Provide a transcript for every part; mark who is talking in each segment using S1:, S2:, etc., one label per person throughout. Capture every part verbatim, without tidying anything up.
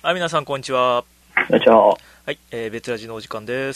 S1: はい、皆さんこんにちは。
S2: こんにちは。
S1: はい、えー、別ラジのお時間です。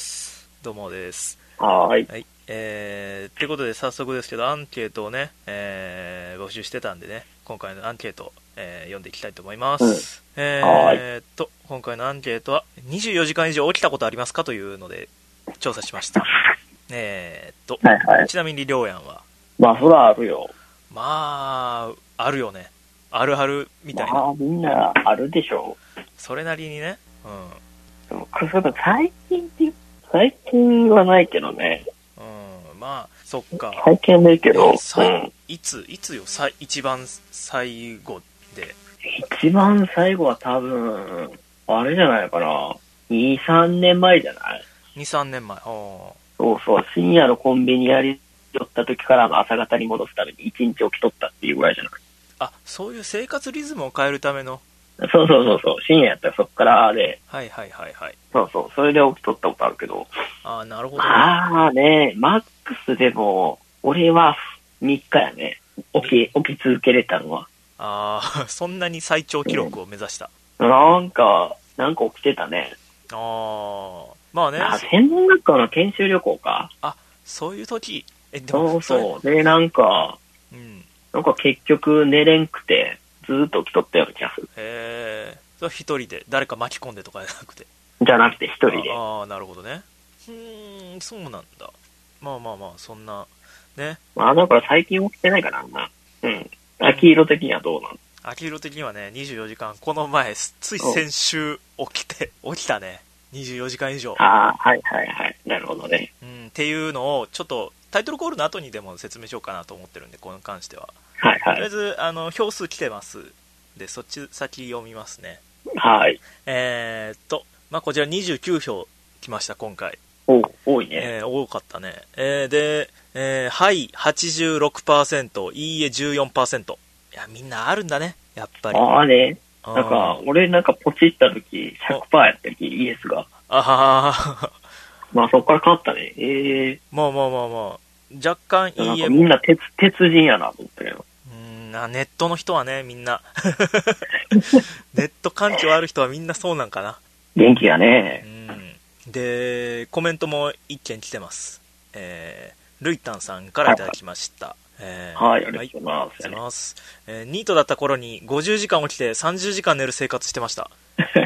S1: どうもです。
S2: はーい。
S1: はい、えー、ということで早速ですけど、アンケートをね、えー、募集してたんでね、今回のアンケート、えー、読んでいきたいと思います。うん、えーっと、今回のアンケートは、にじゅうよじかん以上起きたことありますかというので、調査しました。えーっと、
S2: はいはい、
S1: ちなみにりょうやんは、
S2: まあ、そらあるよ。
S1: まあ、あるよね。あるあるみたいな。
S2: まあ、みんなあるでしょう。
S1: それなりにね。
S2: うん。でも最近って、最近はないけどね。
S1: うん、まあ、そっか。
S2: 最近はないけど、
S1: うん、
S2: うん。
S1: いつ、いつよ、さ一番最後で。
S2: 一番最後は多分、あれじゃないかな。に、さんねんまえじゃない？
S1: に、さんねんまえ。お
S2: そうそう。深夜のコンビニやり寄った時からの朝方に戻すために一日起きとったっていうぐらいじゃない？
S1: あ、そういう生活リズムを変えるための。
S2: そうそうそうそう。深夜やったらそっからで。
S1: はいはいはいはい。
S2: そうそう。それで起きとったことあるけど。
S1: ああ、なるほど、ね。
S2: ああね、マックスでも、俺はみっかやね。起き、起き続けれたのは。
S1: ああ、そんなに最長記録を目指した。
S2: うん、なんか、なんか起きてたね。
S1: ああ、まあね。
S2: あ、専門学校の研修旅行か。
S1: あ、そういう時。え、でも
S2: そうそう。で、なんか、
S1: うん。
S2: なんか結局寝れんくて、ずーっと起きとったような気がする。
S1: へえ、それ一人で、誰か巻き込んでとかじゃなくて。
S2: じゃなくて一人で。
S1: ああ、なるほどね。うーん、そうなんだ。まあまあまあ、そんな、ね。
S2: まあ、だから最近起きてないからな。うん。秋色的にはどうなの？
S1: 秋色的にはね、にじゅうよじかん、この前、つい先週起きて、起きたね。にじゅうよじかん以上。
S2: ああ、はいはいはい。なるほどね。
S1: うん、っていうのを、ちょっと、タイトルコールの後にでも説明しようかなと思ってるんで、これに関しては。
S2: はいはい。
S1: とりあえず、あの、票数来てます。で、そっち先読みますね。
S2: はい。
S1: えーっと、まあ、こちらにじゅうきゅうひょう来ました、今回。
S2: お、多いね。
S1: えー、多かったね。えー、で、えー、はい、はちじゅうろくパーセント、いいえじゅうよんパーセント。いや、みんなあるんだね、やっぱり。
S2: ああね。なんか、俺なんかポチった時、ひゃくパーセントやった時、イエスが。
S1: あはは。
S2: まあそこから変わったね。ええー。
S1: まあまあまあまあ。若干いいえも。
S2: みんな鉄、鉄人やなと思ったけど。
S1: うん、ネットの人はね、みんな。ネット環境ある人はみんなそうなんかな。
S2: 元気やね。
S1: うん。で、コメントも一件来てます。えー、ルイタンさんからいただきました。えー、
S2: はい、ありがとうございます。はい、ありがとうござい
S1: ます。えー、ニートだった頃にごじゅうじかん起きてさんじゅうじかん寝る生活してました。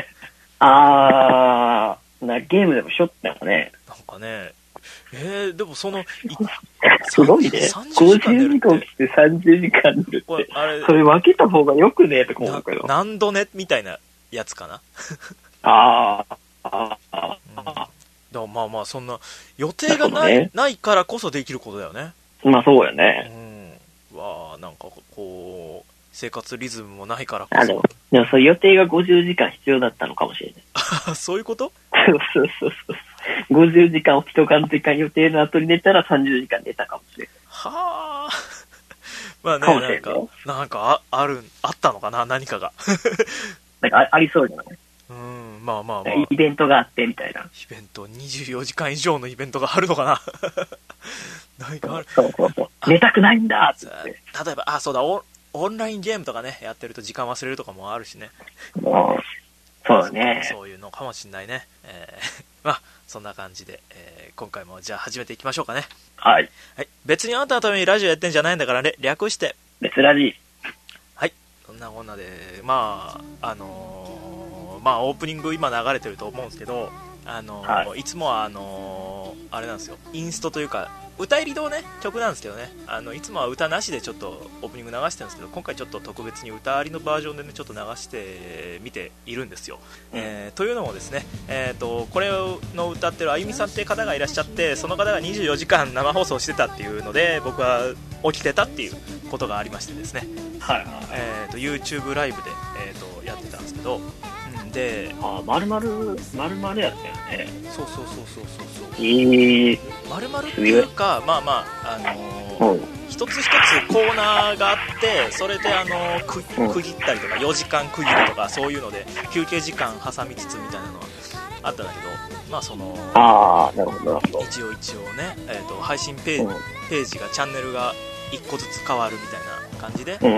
S2: あー、なゲームでもしょったよね。
S1: なんかね、えー、でもその、
S2: すごいね。ごじゅうじかん起きてさんじゅうじかん寝るって。あれそれ分けた方がよくねとか思うけど。
S1: 何度寝みたいなやつかな。
S2: あー、あー、あ
S1: ー。うんだまあまあそんな予定がない、ね、ないからこそできることだよね。
S2: まあそうやね。
S1: うん。わあなんかこう生活リズムもないからこ
S2: そ。あのでもそう予定がごじゅうじかん必要だったのかもしれない。
S1: そういうこと？
S2: そうそうそうそう。ごじゅうじかん起きとかんといかん予定の後に寝たらさんじゅうじかん寝たかもしれない。
S1: はあ。まあねなんかなんか あ, あるあったのかな何かが。
S2: なんか あ, ありそうじゃない？
S1: うんまあまあまあ
S2: イベントがあってみたいな。
S1: イベントにじゅうよじかん以上のイベントがあるのかな。何かある。
S2: そうそうそう寝たくないんだってって
S1: 例えばあそうだオオンラインゲームとかねやってると時間忘れるとかもあるしね。
S2: もうそうだね。
S1: そういうのかもしんないね。えー、まあそんな感じで、えー、今回もじゃあ始めていきましょうかね。
S2: はい。
S1: はい。別にあんたのためにラジオやってんじゃないんだからね。略して
S2: 別ラジ。
S1: はい。そんなこんなでまああのー、まあオープニング今流れてると思うんですけど、あのーはい、いつもはあのー、あれなんですよ。インストというか歌入りのね曲なんですけどね、あのいつもは歌なしでちょっとオープニング流してるんですけど、今回ちょっと特別に歌ありのバージョンでねちょっと流してみているんですよ。うん、えー、というのもですね、えーとこれの歌ってるあゆみさんっていう方がいらっしゃって、その方がにじゅうよじかん生放送してたっていうので僕は起きてたっていうことがありましてですね。はいはい。えーと YouTube ライブで、えー、とやってたんですけど。で、
S2: あ、丸々丸々やったよね。
S1: そうそうそうそうそうそう。
S2: えー、
S1: 丸々っていうか、まあまああのー、一つ一つコーナーがあって、それであのー、く区切ったりとかよじかん区切るとかそういうので休憩時間挟みつつみたいなのはあったんだけど、まあその
S2: あーなるほど
S1: 一応一応ね、えーと配信ページ、ページがチャンネルがいっこずつ変わるみたいな感じで、
S2: うん、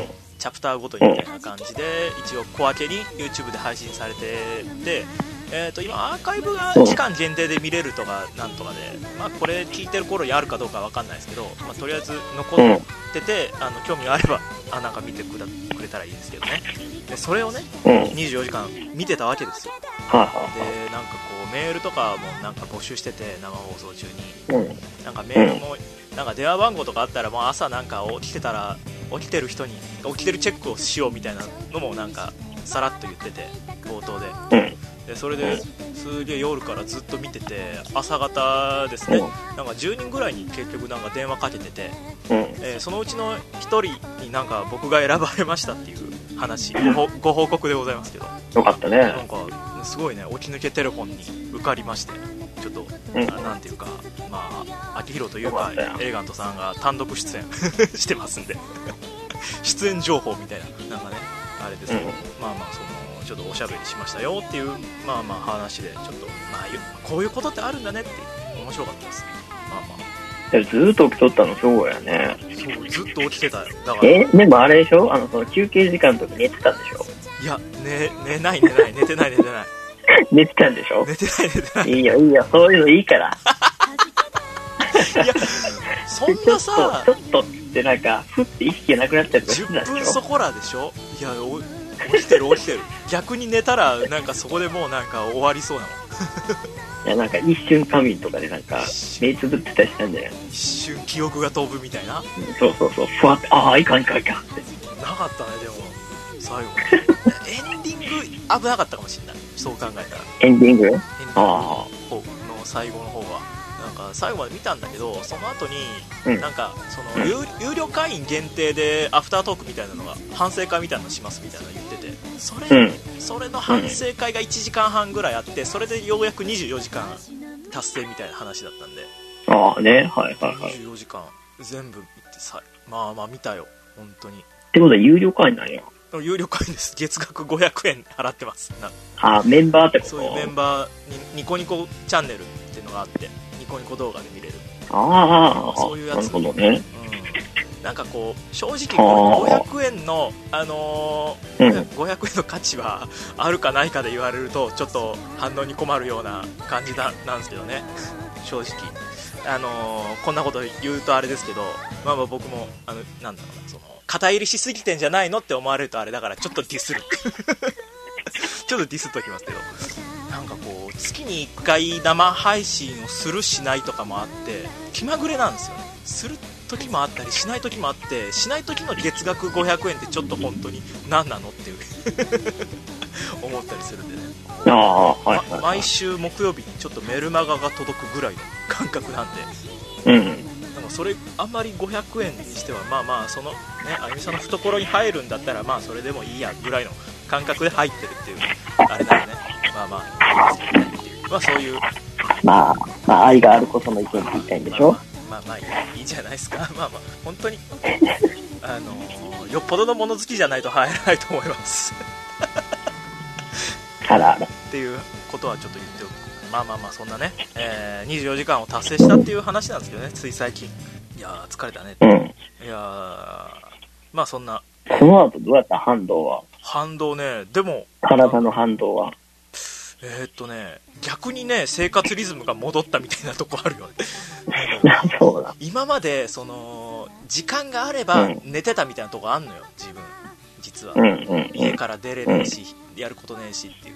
S1: チャプターごとにみたいな感じで一応小分けに YouTube で配信されてて、えー、と今アーカイブが期間限定で見れるとかなんとかで、まあ、これ聞いてる頃にあるかどうかわかんないですけど、まあ、とりあえず残ってて、あの興味があればあなんか見てくれたらいいですけどね。でそれをねにじゅうよじかん見てたわけですよ。でなんかこうメールとかもなんか募集してて、生放送中になんかメールもなんか電話番号とかあったら、もう朝なんか起きてたら起きてる人に起きてるチェックをしようみたいなのもなんかさらっと言ってて、冒頭で。でそれですげえ夜からずっと見てて、朝方ですね、なんかじゅうにんぐらいに結局なんか電話かけてて、えー、そのうちのひとりになんか僕が選ばれましたっていう話、ご, ご報告でございますけど。
S2: よかったね。
S1: なんかすごいね、起き抜けテレフォンに受かりまして、ちょっと、うん、なんていうか、まあ秋広というかエレガントさんが単独出演してますんで出演情報みたいな、なんかねあれですけど、うん、まあまあそのちょっとおしゃべりしましたよっていう、まあまあ話で、ちょっと、まあ、こういうことってあるんだねって面白かったです。まあまあ。
S2: ずーっと起きとったのそうやね。
S1: そう、ずっと起きてたよ。だから。
S2: え、でもあれでしょ、あの、その休憩時間とか寝てたんでしょ。
S1: いや、ね、寝ない寝ない、寝てない寝てない。
S2: 寝てたんでしょ。
S1: 寝てない寝てない。
S2: いいよいいよ、そういうのいいから。
S1: いや、そんなさ、
S2: ちょっと、ちょっとってなんか、ふって意識がなくなっちゃったり
S1: じゅっぷんそこらでしょ。いや、お起きてる起きてる。逆に寝たらなんかそこでもうなんか終わりそうなの。
S2: いやなんか一瞬仮眠とかでなんか目つぶってたりしたんじゃない。
S1: 一瞬記憶が飛ぶみたいな、うん、
S2: そうそうそう、ふわって、ああいかんいかんいかんって
S1: なかったね。でも最後エンディング危なかったかもしれない、そう考えたら。
S2: エンディング、エンディング
S1: の最後の方はなんか最後まで見たんだけど、その後に、うん、なんかその 有, 有料会員限定でアフタートークみたいなのが、反省会みたいなのしますみたいなの言ってて、それ、うん、それの反省会がいちじかんはんぐらいあって、それでようやくにじゅうよじかん達成みたいな話だったんで。
S2: ああね、はいはいはい。
S1: にじゅうよじかん全部見てさ、まあまあ見たよ本当に。
S2: ってことは有料会員なんや。
S1: 有料会員です。月額ごひゃくえん払ってます。
S2: ああ、メンバーってこと。
S1: そういうメンバーにニコニコチャンネルっていうのがあって、ニコニコ動画で見れる。
S2: ああ、
S1: そういうやつ。
S2: なるほどね。
S1: うん、なんかこう正直これごひゃくえんのあのーうん、ごひゃくえんの価値はあるかないかで言われるとちょっと反応に困るような感じだなんですけどね。正直あのー、こんなこと言うとあれですけど、まあまあ僕もあのなんだろうな、その肩入りしすぎてんじゃないのって思われるとあれだからちょっとディスるちょっとディスっときますけど、なんかこう月にいっかい生配信をするしないとかもあって気まぐれなんですよね。する時もあったりしない時もあって、しない時の月額ごひゃくえんってちょっと本当に何なのっていう思ったりするんでね。
S2: あ、はいはいはい、
S1: ま、毎週木曜日にちょっとメルマガが届くぐらいの感覚なんで、
S2: うん、
S1: なんかそれあんまりごひゃくえんにしてはまあまあそのね、あゆみさんの懐に入るんだったらまあそれでもいいやぐらいの感覚で入ってるっていうあれだよね。まあまあいいですよねっていう、まあそういう
S2: まあまあ愛があることの意見って言いたいんでしょ。
S1: まあまあ、まあ、いい、いいじゃないですか。まあまあ本当にあのよっぽどの物好きじゃないと入らないと思います
S2: あらあら
S1: っていうことはちょっと言っておく。まあまあまあそんなね、えー、にじゅうよじかんを達成したっていう話なんですけどね、つい最近。いやー疲れたね、
S2: うん、
S1: いやーまあそんな。
S2: その後どうやった反動は。
S1: 反動ね、でも
S2: 体の反動は
S1: えー、っとね逆にね生活リズムが戻ったみたいなとこあるよね
S2: そうだ。
S1: 今までその時間があれば寝てたみたいなとこあんのよ自分実は、
S2: うんうんうん、
S1: 家から出れないし、うん、やることねえしっていう、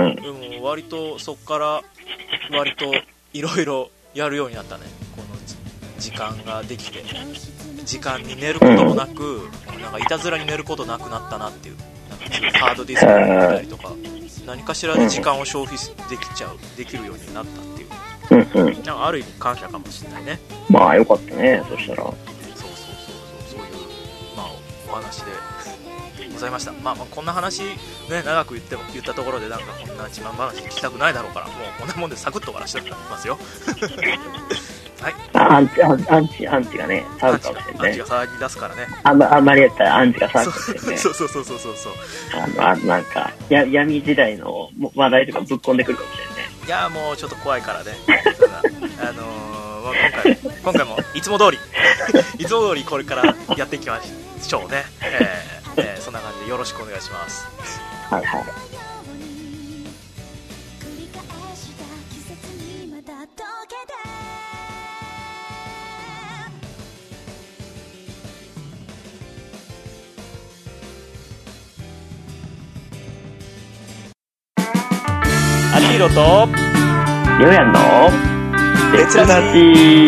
S1: うん、でも割とそっから割といろいろやるようになったね。この時間ができて時間に寝ることもなく、うん、なんかいたずらに寝ることなくなったなっていう、なんかハードディスクを見たりとか何かしらで時間を消費できちゃう、できるようになったっていう、うんうん、なんかある意味感謝かもしれないね。
S2: まあよかったね、そしたら。そう
S1: そうそうそう、そういうまあお話でございました。まあまあこんな話ね長く言っても言ったところでなんかこんな自慢話聞きたくないだろうから、もうこんなもんでサクッと終わらせてますよはい、
S2: アンチ、アンチ、アンチがね、騒ぐかもしれないね。
S1: アンチが騒ぎ出すからね。
S2: あんま、あんまりやったらアンチが騒ぐかもしれないね。
S1: そうそうそうそうそうそう。
S2: あの、あなんか、や、闇時代の話題とかぶっ込んでくるかもしれないね。
S1: いやもうちょっと怖いからね。あのー、まあ、今回、今回もいつも通り、いつも通りこれからやっていきましょうね。えー、 えー、そんな感じでよろしくお願いします。
S2: はいはい。
S1: アキヒロと
S2: りょうやんの別ラジ。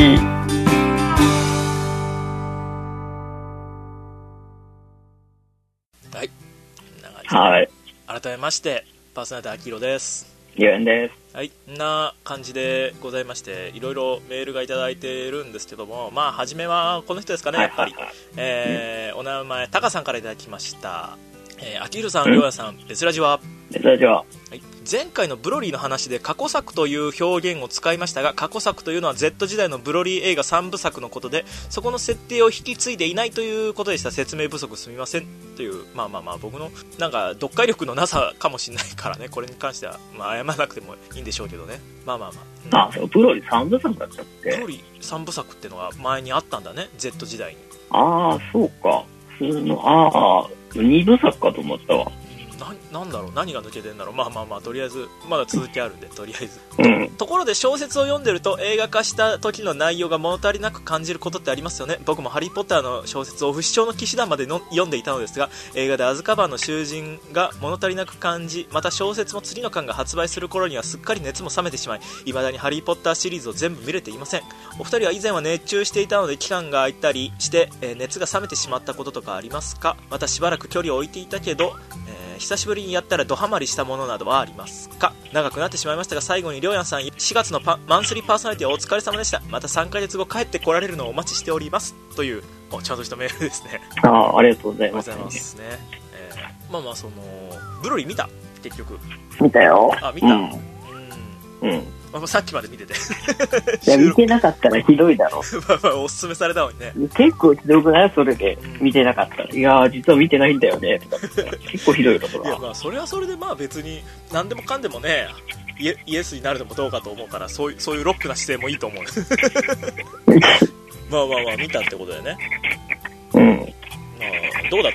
S1: はい。
S2: はい。
S1: 改めましてパーソナリティアキヒロです。
S2: りょうやんです。
S1: はい。こんな感じでございまして、いろいろメールがいただいてるんですけども、まあ初めはこの人ですかね、やっぱり。はいはいはい、えーうん、お名前タカさんからいただきました。えー、アキヒロさん、りょうやさん、別ラジは。
S2: 別ラジは。
S1: はい、前回のブロリーの話で過去作という表現を使いましたが、過去作というのは Z 時代のブロリー映画さんぶさくのことで、そこの設定を引き継いでいないということでした。説明不足すみませんという、まあまあまあ僕のなんか読解力のなさかもしれないからね、これに関しては、まあ、謝らなくてもいいんでしょうけどね。まあまあまあ、
S2: うん、あ、ブロリーさんぶさくだったっけ。
S1: ブロリーさんぶさくってのが前にあったんだね、 Z 時代に。
S2: ああ、そうか。そのああにぶさくかと思ったわ。
S1: な, なんだろう何が抜けてんだろう。まあまあまあ、とりあえずまだ続きあるんで、とりあえず、
S2: うん、
S1: と, ところで小説を読んでると映画化した時の内容が物足りなく感じることってありますよね。僕もハリーポッターの小説を不死鳥の騎士団までの読んでいたのですが、映画でアズカバンの囚人が物足りなく感じ、また小説も次の巻が発売する頃にはすっかり熱も冷めてしまい、未だにハリーポッターシリーズを全部見れていません。お二人は以前は熱中していたので期間が空いたりして、えー、熱が冷めてしまったこととかありますか。またしばらく距離を置いていたけど、えー、久しぶりにやったらドハマりしたものなどはありますか。長くなってしまいましたが、最後にりょうやんさん、しがつのパマンスリーパーソナリティはお疲れ様でした。またさんかげつご帰ってこられるのをお待ちしておりますという、ちゃんとしたメールですね。
S2: ああ、ありがとうございます。
S1: ありがとうございますね。えー、まあまあ、そのブロリー見た結局。
S2: 見たよ。
S1: あ、見た。うん。
S2: うん。うん、
S1: まあ、さっきまで見てて
S2: いや、見てなかったらひどいだろ。
S1: まあまあ、おすすめされたのにね。
S2: 結構ひどくない？それで見てなかったら、うん、いや実は見てないんだよねとか結構ひどいことだ。
S1: いや、まあそれはそれで、まあ別に何でもかんでもね、イ エ, イエスになるのもどうかと思うから、そういうそういうロックな姿勢もいいと思うまあまあまあ、見たってことだよね。
S2: うん。
S1: まあ、どうだった？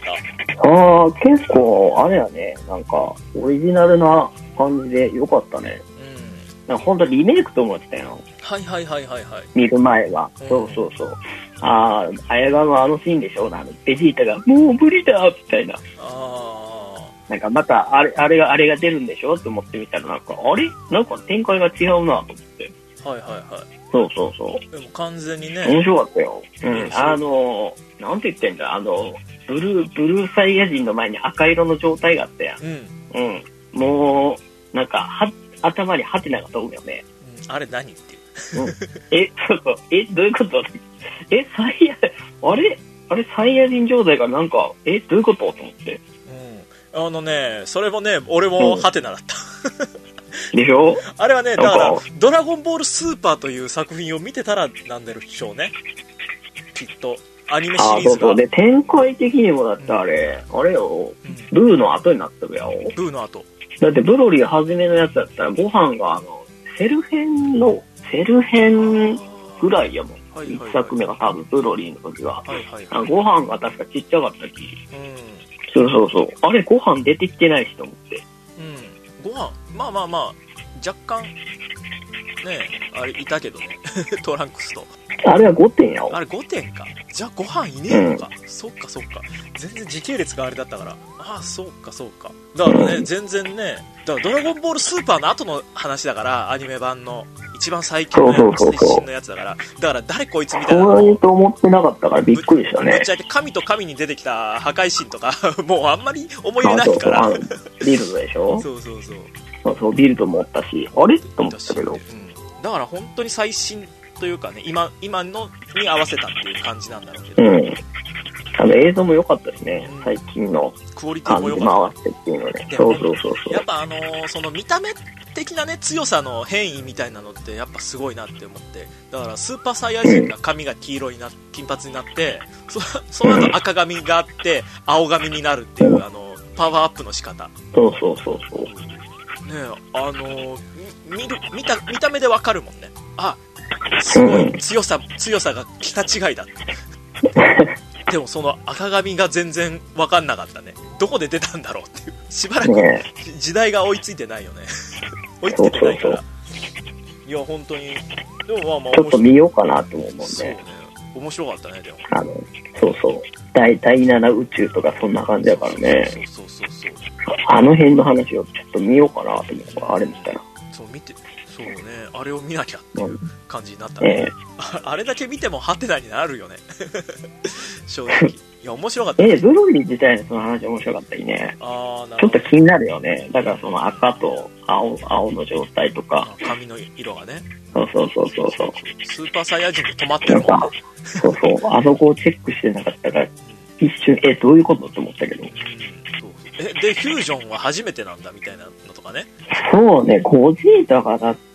S2: ああ、結構あれやね、なんかオリジナルな感じでよかったね。なんか本当リメイクと思ってたよ。
S1: はいはいはいはいはい。
S2: 見る前は、うん、そうそうそう。ああ、あやがのあのシーンでしょ。あのベジータがもう無理だみたいな。
S1: ああ。
S2: なんかまたあれあれがあれが出るんでしょって思ってみたら、なんかあれなんか展開が違うなと思って。
S1: はいはいはい。
S2: そうそうそう。
S1: でも完全にね。
S2: 面白かったよ。うん。あのなんて言ってんだ、あのブルーブルーサイヤ人の前に赤色の状態があったやん。うん。うん。もうなんかは頭にハテナが飛ぶよね、
S1: うん、あれ何っていう、うん、
S2: え、そうそう、え、どういうことえ、サイヤ、あれあれ、サイヤ人状態がなんか、え、どういうことと思って、
S1: うん、あのね、それもね、俺もハテナだった、
S2: うん、でしょ。
S1: あれはね、だからドラゴンボールスーパーという作品を見てたらなんでしょうね、きっとアニメシリーズが。あ、そうそう、で展開的にもだってあれ、うん、あれよ、うん、ブーの後になったよ。 ブーの後
S2: だってブロリー初めのやつだったらご飯があのセル編のセル編ぐらいやもん、はいはいはい、いっさくめが多分ブロリーの時は、はいはいはい、あのご飯が確かちっちゃかったき、うん、そうそうそう、あれご飯出てきてないしと思って、
S1: うん、ご飯まあまあまあ若干ねあれいたけどねトランクスと
S2: あれはごてんや
S1: あれごてんか。じゃあご飯いねえのか、うん、そっかそっか、全然時系列があれだったから、ああそうかそうか、だからね、うん、全然ね、だからドラゴンボールスーパーの後の話だから、アニメ版の一番最近の最新のやつだから、だから誰こいつみたいな、
S2: そうと思ってなかったからびっくりしたね。
S1: ぶっちゃけ神と神に出てきた破壊神とかもうあんまり思い入れないから。
S2: そうそうそう、ビルドでしょ。
S1: そうそうそう、
S2: そうそう、ビルドもおったし、あれと思ったけど、うん、
S1: だから本当に最新というかね、今今のに合わせたっていう感じなんだろうけど、
S2: うん、あの映像も良かったしね、うん、最近の
S1: クオリティも良かった。
S2: 回してっていうのね、そうそうそうそう。
S1: やっぱあのー、その見た目的なね強さの変異みたいなのってやっぱすごいなって思って、だからスーパーサイヤ人が髪が黄色にな金髪になって、そその後赤髪があって青髪になるっていう、あのパワーアップの仕方。
S2: そうそうそうそう。ね、
S1: あのー、見る見た見た目でわかるもんね。あ、すごい強さ強さが桁違いだって。ででもその赤髪が全然分かんなかったね。どこで出たんだろうっていう。しばらく、ね、時代が追いついてないよね。追いついてないから。そうそうそう、いや、本当に。でもまあまあ、
S2: ちょっと見ようかなと思うもんね。
S1: そうね。面白かったね、でも。
S2: あの、そうそう。第、第なな宇宙とかそんな感じだからね。
S1: そうそうそうそう。
S2: あの辺の話をちょっと見ようかなと思うから、あれ見たら。
S1: そう、見て、そうね。あれを見なきゃっていう感じになったね。えー、あれだけ見てもハテナになるよね。正直。いや、面白かった、ね。
S2: えー、ブロリー自体のその話面白かったりね。
S1: あ、なるほど。
S2: ちょっと気になるよね。だからその赤と青、青の状態とか。
S1: 髪の色がね。
S2: そうそうそうそうそう。
S1: スーパーサイヤ人で止まってるもんね。
S2: そうそう。あそこをチェックしてなかったから、一瞬、え、どういうことって思ったけど。うん、そう
S1: そう。え、で、フュージョンは初めてなんだみたいなのとかね。
S2: そうね、ゴジータがだって、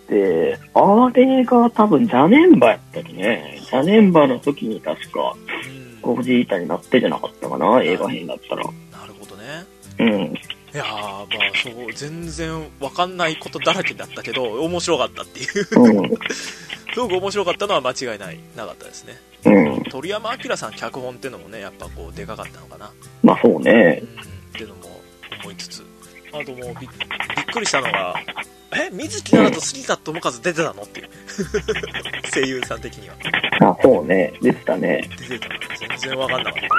S2: あれが多分ジャネンバやったりね。ジャネンバの時に確か、ゴジータになってじゃなかったかな、映画編だったら。
S1: なるほどね。
S2: うん。
S1: いやー、まあ、そう、全然わかんないことだらけだったけど、面白かったっていう。うん、すごく面白かったのは間違いない、なかったですね。うん。鳥山明さん脚本ってのもね、やっぱこう、でかかったのかな。
S2: まあそうね。
S1: うん、っていうのも思いつつ。あともうび、びっくりしたのが、え、水木奈々と杉田智和出てたのっていう。声優さん的には。
S2: あ、そうね。出てたね。
S1: 出てたの。全然わかんなかった。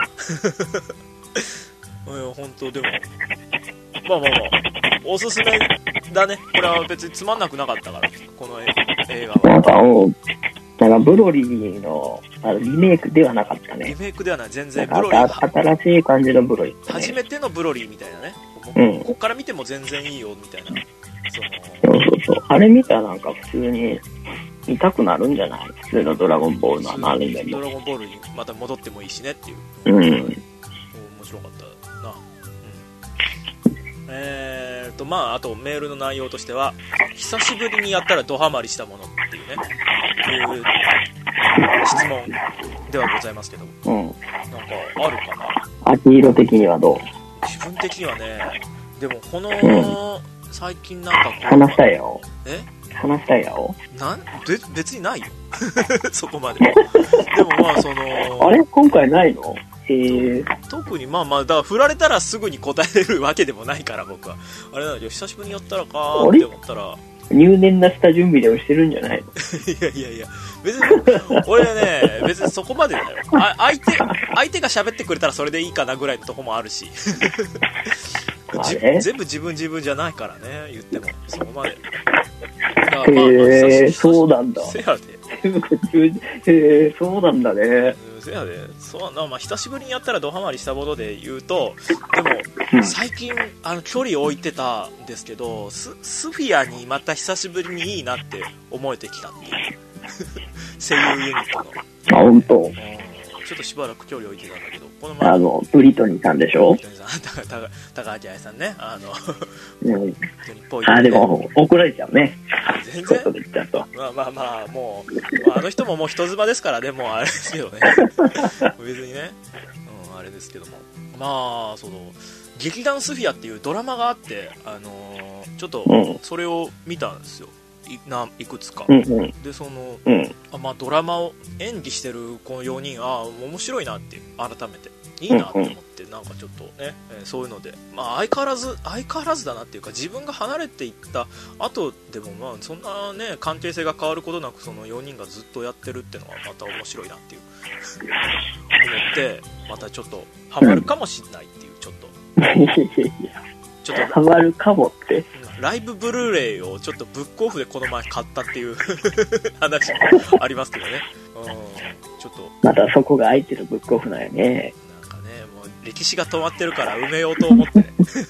S1: いや、本当でも、まあまあまあ、おすすめだね。これは別につまんなくなかったから、この映画は。
S2: なんか、なんかブロリーのあのリメイクではなかったね。
S1: リメイクではない、全然
S2: ブロリー。新しい感じのブロリー、ね。
S1: 初めてのブロリーみたいなね。
S2: うん。
S1: こっから見ても全然いいよ、みたいな。
S2: そのそうそうそう。あれ見たらなんか普通に見たくなるんじゃない？普通のドラゴンボールのアニメも。
S1: ドラゴンボールにまた戻ってもいいしねっていう。
S2: うん。面
S1: 白かったな。うん。えーと、まあ、あとメールの内容としては、久しぶりにやったらドハマりしたものっていうね、いう質問ではございますけど、うん。なんかあるかな？
S2: 秋色的にはどう？
S1: 自分的にはね、でもこの、うん、最近なんかこう
S2: 話したいよ。
S1: え？
S2: 話したいよ。
S1: なんべ別にないよ。そこまで。でもまあその
S2: あれ今回ないの？えー、
S1: 特にまあまあだから振られたらすぐに答えれるわけでもないから僕はあれなんだけど久しぶりにやったらかーって思ったら
S2: 入念な下準備でもしてるんじゃないの？
S1: いやいやいや別に俺ね別にそこまでだよ。あ相手相手が喋ってくれたらそれでいいかなぐらいのとこもあるし全部自分自分じゃないからね言ってもそこまで。
S2: へまあまあ、えー、そうなんだ。
S1: せやで。
S2: へえ、そうなんだね。
S1: せやで。そうな、まあ久しぶりにやったらドハマりしたもので言うと、でも、うん、最近あの距離を置いてたんですけど、ススフィアにまた久しぶりにいいなって思えてきたっていう声優ユニットの。
S2: あ、本当。
S1: ちょっとしばらく距離を置いてたんだけど、この前
S2: あのブリトニーさんでしょ。
S1: ブリトニーさん、高高橋愛さんね、あの、
S2: うん、あでも怒られちゃうね。
S1: 全然。まあまあまあもう、まあ、あの人ももう人妻ですからね、もうあれですけどね。別にね、うんあれですけども、まあその劇団スフィアっていうドラマがあって、あのー、ちょっとそれを見たんですよ。い, ないくつか、うんうん、でその、うんあまあ、ドラマを演技してるこのよにんあ面白いなって改めていいなって思って、うんうん、なんかちょっとね、えー、そういうので、まあ、相変わらず相変わらずだなっていうか自分が離れていった後でもまあそんなね関係性が変わることなくそのよにんがずっとやってるっていうのはまた面白いなっていう思ってまたちょっとハマるかもしれないっていうちょっと
S2: ちょっとハマるかもって
S1: ライブブルーレイをちょっとブックオフでこの前買ったっていう話もありますけどね、うん、ちょっと
S2: またそこが空いてるブックオフなんよね。
S1: なんかねもう歴史が止まってるから埋めようと思ってね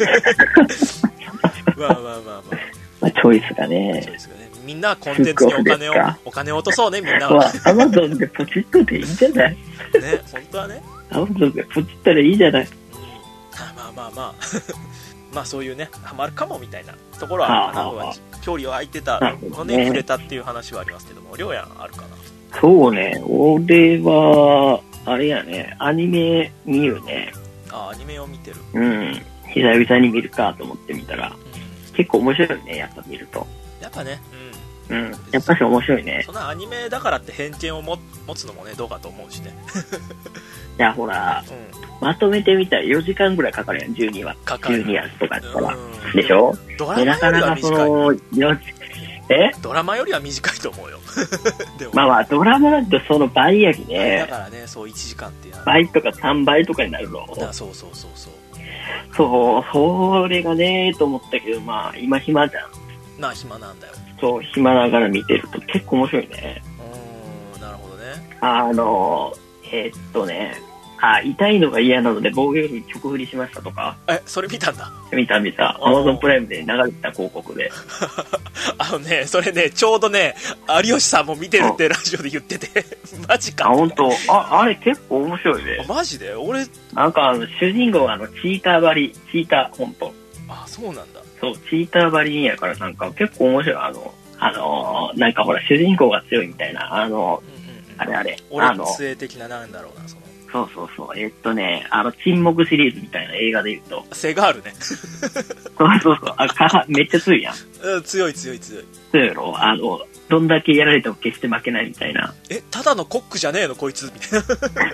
S1: まあまあまあまあ、
S2: まあ、チョイスがね
S1: チョイスがねみんなはコンテンツにお金をお金を落とそうねみんなは
S2: アマゾンでポチッとでいいんじゃないね
S1: 本当はね
S2: アマゾンでポチったらいいじゃない、うん、
S1: まあまあまあまあそういうねハマるかもみたいなところはあの距離を空いてたので触れたっていう話はありますけども、りょうやんあるかな。
S2: そうね俺はあれやねアニメ見るね。
S1: あアニメを見てる。
S2: うん久々に見るかと思ってみたら、うん、結構面白いねやっぱ見ると。
S1: やっぱね
S2: うん、やっぱし面白いね。
S1: そんなアニメだからって偏見を持つのもねどうかと思うしね。
S2: いやほら、うん、まとめてみたらよじかんぐらいかかるやん、じゅうにわ
S1: かかる
S2: じゅうにわとかやったらでしょ。
S1: ドラマよりは短い。なかなかその
S2: え
S1: ドラマよりは短いと思うよ。
S2: でもまあまあドラマだとその倍やきね。
S1: だからね、そういちじかんっていうのは
S2: 倍とかさんばいとかになるの。
S1: だそうそうそうそう
S2: そうそれがねと思ったけど、まあ今暇じゃん。
S1: まあ暇なんだよ。
S2: そう暇ながら見てると結構面白いね。
S1: うーん、なるほどね。
S2: あのえー、っとねあ痛いのが嫌なので防御力に曲振りしましたとか。
S1: えそれ見たんだ。
S2: 見た見た。アマゾンプライムで流れてた広告で。
S1: あのねそれねちょうどね有吉さんも見てるってラジオで言っててマジか。
S2: あ本当。ああれ結構面白いね。
S1: マジで俺
S2: なんかあの主人公があのチーター張りチーター本当。
S1: あそうなんだ。
S2: そうチーター張りやからなんか結構面白い。あのあのー、なんかほら主人公が強いみたいなあの、うんうんうん、あれあれ
S1: 俺の杖的ななんだろうなその。
S2: そうそうそう。えー、っとね、あの、沈黙シリーズみたいな映画で言うと。
S1: セガールね。
S2: そうそうそう。あ、か、めっちゃ強いやん。
S1: うん、強い強い強い。
S2: 強いやろ。あの、どんだけやられても決して負けないみたいな。
S1: え、ただのコックじゃねえのこいつみたいな。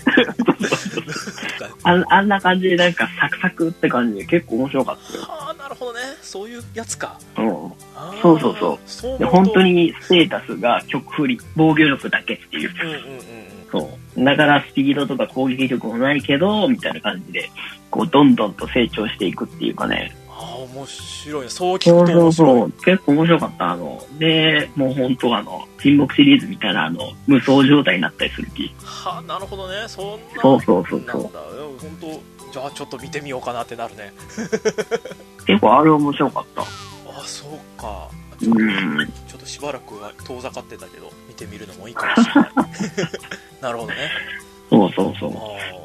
S2: あ, あんな感じでなんかサクサクって感じで結構面白かったよ。
S1: はあ、なるほどね。そういうやつか。
S2: うん。そうそうそう。そうで本当にステータスが曲振り、防御力だけっていう。うんうんうん。そうだからスピードとか攻撃力もないけどみたいな感じでこうどんどんと成長していくっていうかね。
S1: ああ面白いね。そう聞くと面白い。そうそうそう
S2: 結構面白かった。あのでもう本当あの沈黙シリーズみたいなあの無双状態になったりする気。
S1: はあなるほどね。そんな
S2: そうそうそうそう。
S1: なんだ本当じゃあちょっと見てみようかなってなるね。
S2: 結構あれ面白かった。
S1: あそうか。
S2: ちょっと、うん、
S1: ちょっとしばらくは遠ざかってたけど見てみるのもいいかもしれない。なるほどね。
S2: そうそうそう。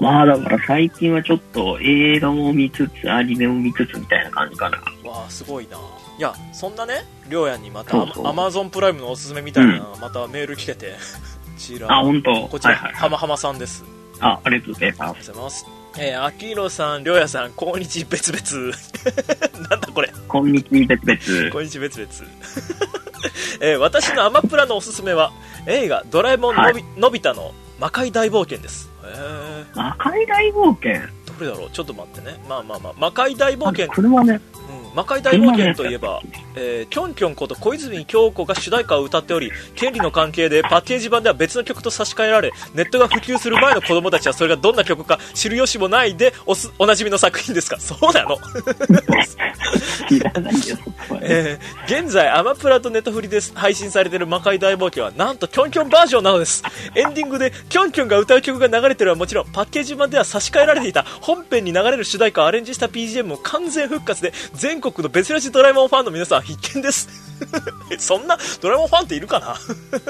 S2: まあだから最近はちょっと映画も見つつアニメも見つつみたいな感じかな。
S1: わあすごいな。いやそんなねりょうやんにまたアマゾンプライムのおすすめみたいな、うん、またメール来ててこちら
S2: あ本当
S1: こちら、
S2: はいはいはい、
S1: はまはまさんです。
S2: あありがとうございます。
S1: ありがとうございます。えー、あきひろさん、りょうやさん、こんにち別々。なんだこれ。
S2: こんにち別々。
S1: こんにち別々。えー、私のアマプラのおすすめは映画ドラえもんのび、はい、のび太の魔界大冒険です。え
S2: ー、魔界大冒険
S1: どれだろうちょっと待ってね。まあまあまあ魔界大冒険。
S2: これはね、
S1: うん、魔界大冒険といえば、えー、キョンキョンこと小泉京子が主題歌を歌っており権利の関係でパッケージ版では別の曲と差し替えられネットが普及する前の子供たちはそれがどんな曲か知る由もないで お, すおなじみの作品ですか。そうなの。
S2: 知らないよ、
S1: えー、現在アマプラとネットフリで配信されている魔界大冒険はなんとキョンキョンバージョンなのです。エンディングでキョンキョンが歌う曲が流れているのはもちろんパッケージ版では差し替えられていた本編に流れる主題歌をアレンジした ビージーエム も完全復活で全国の別ラジドラえもんファンの皆さん必見です。そんなドラえもんファンっているかな。まあ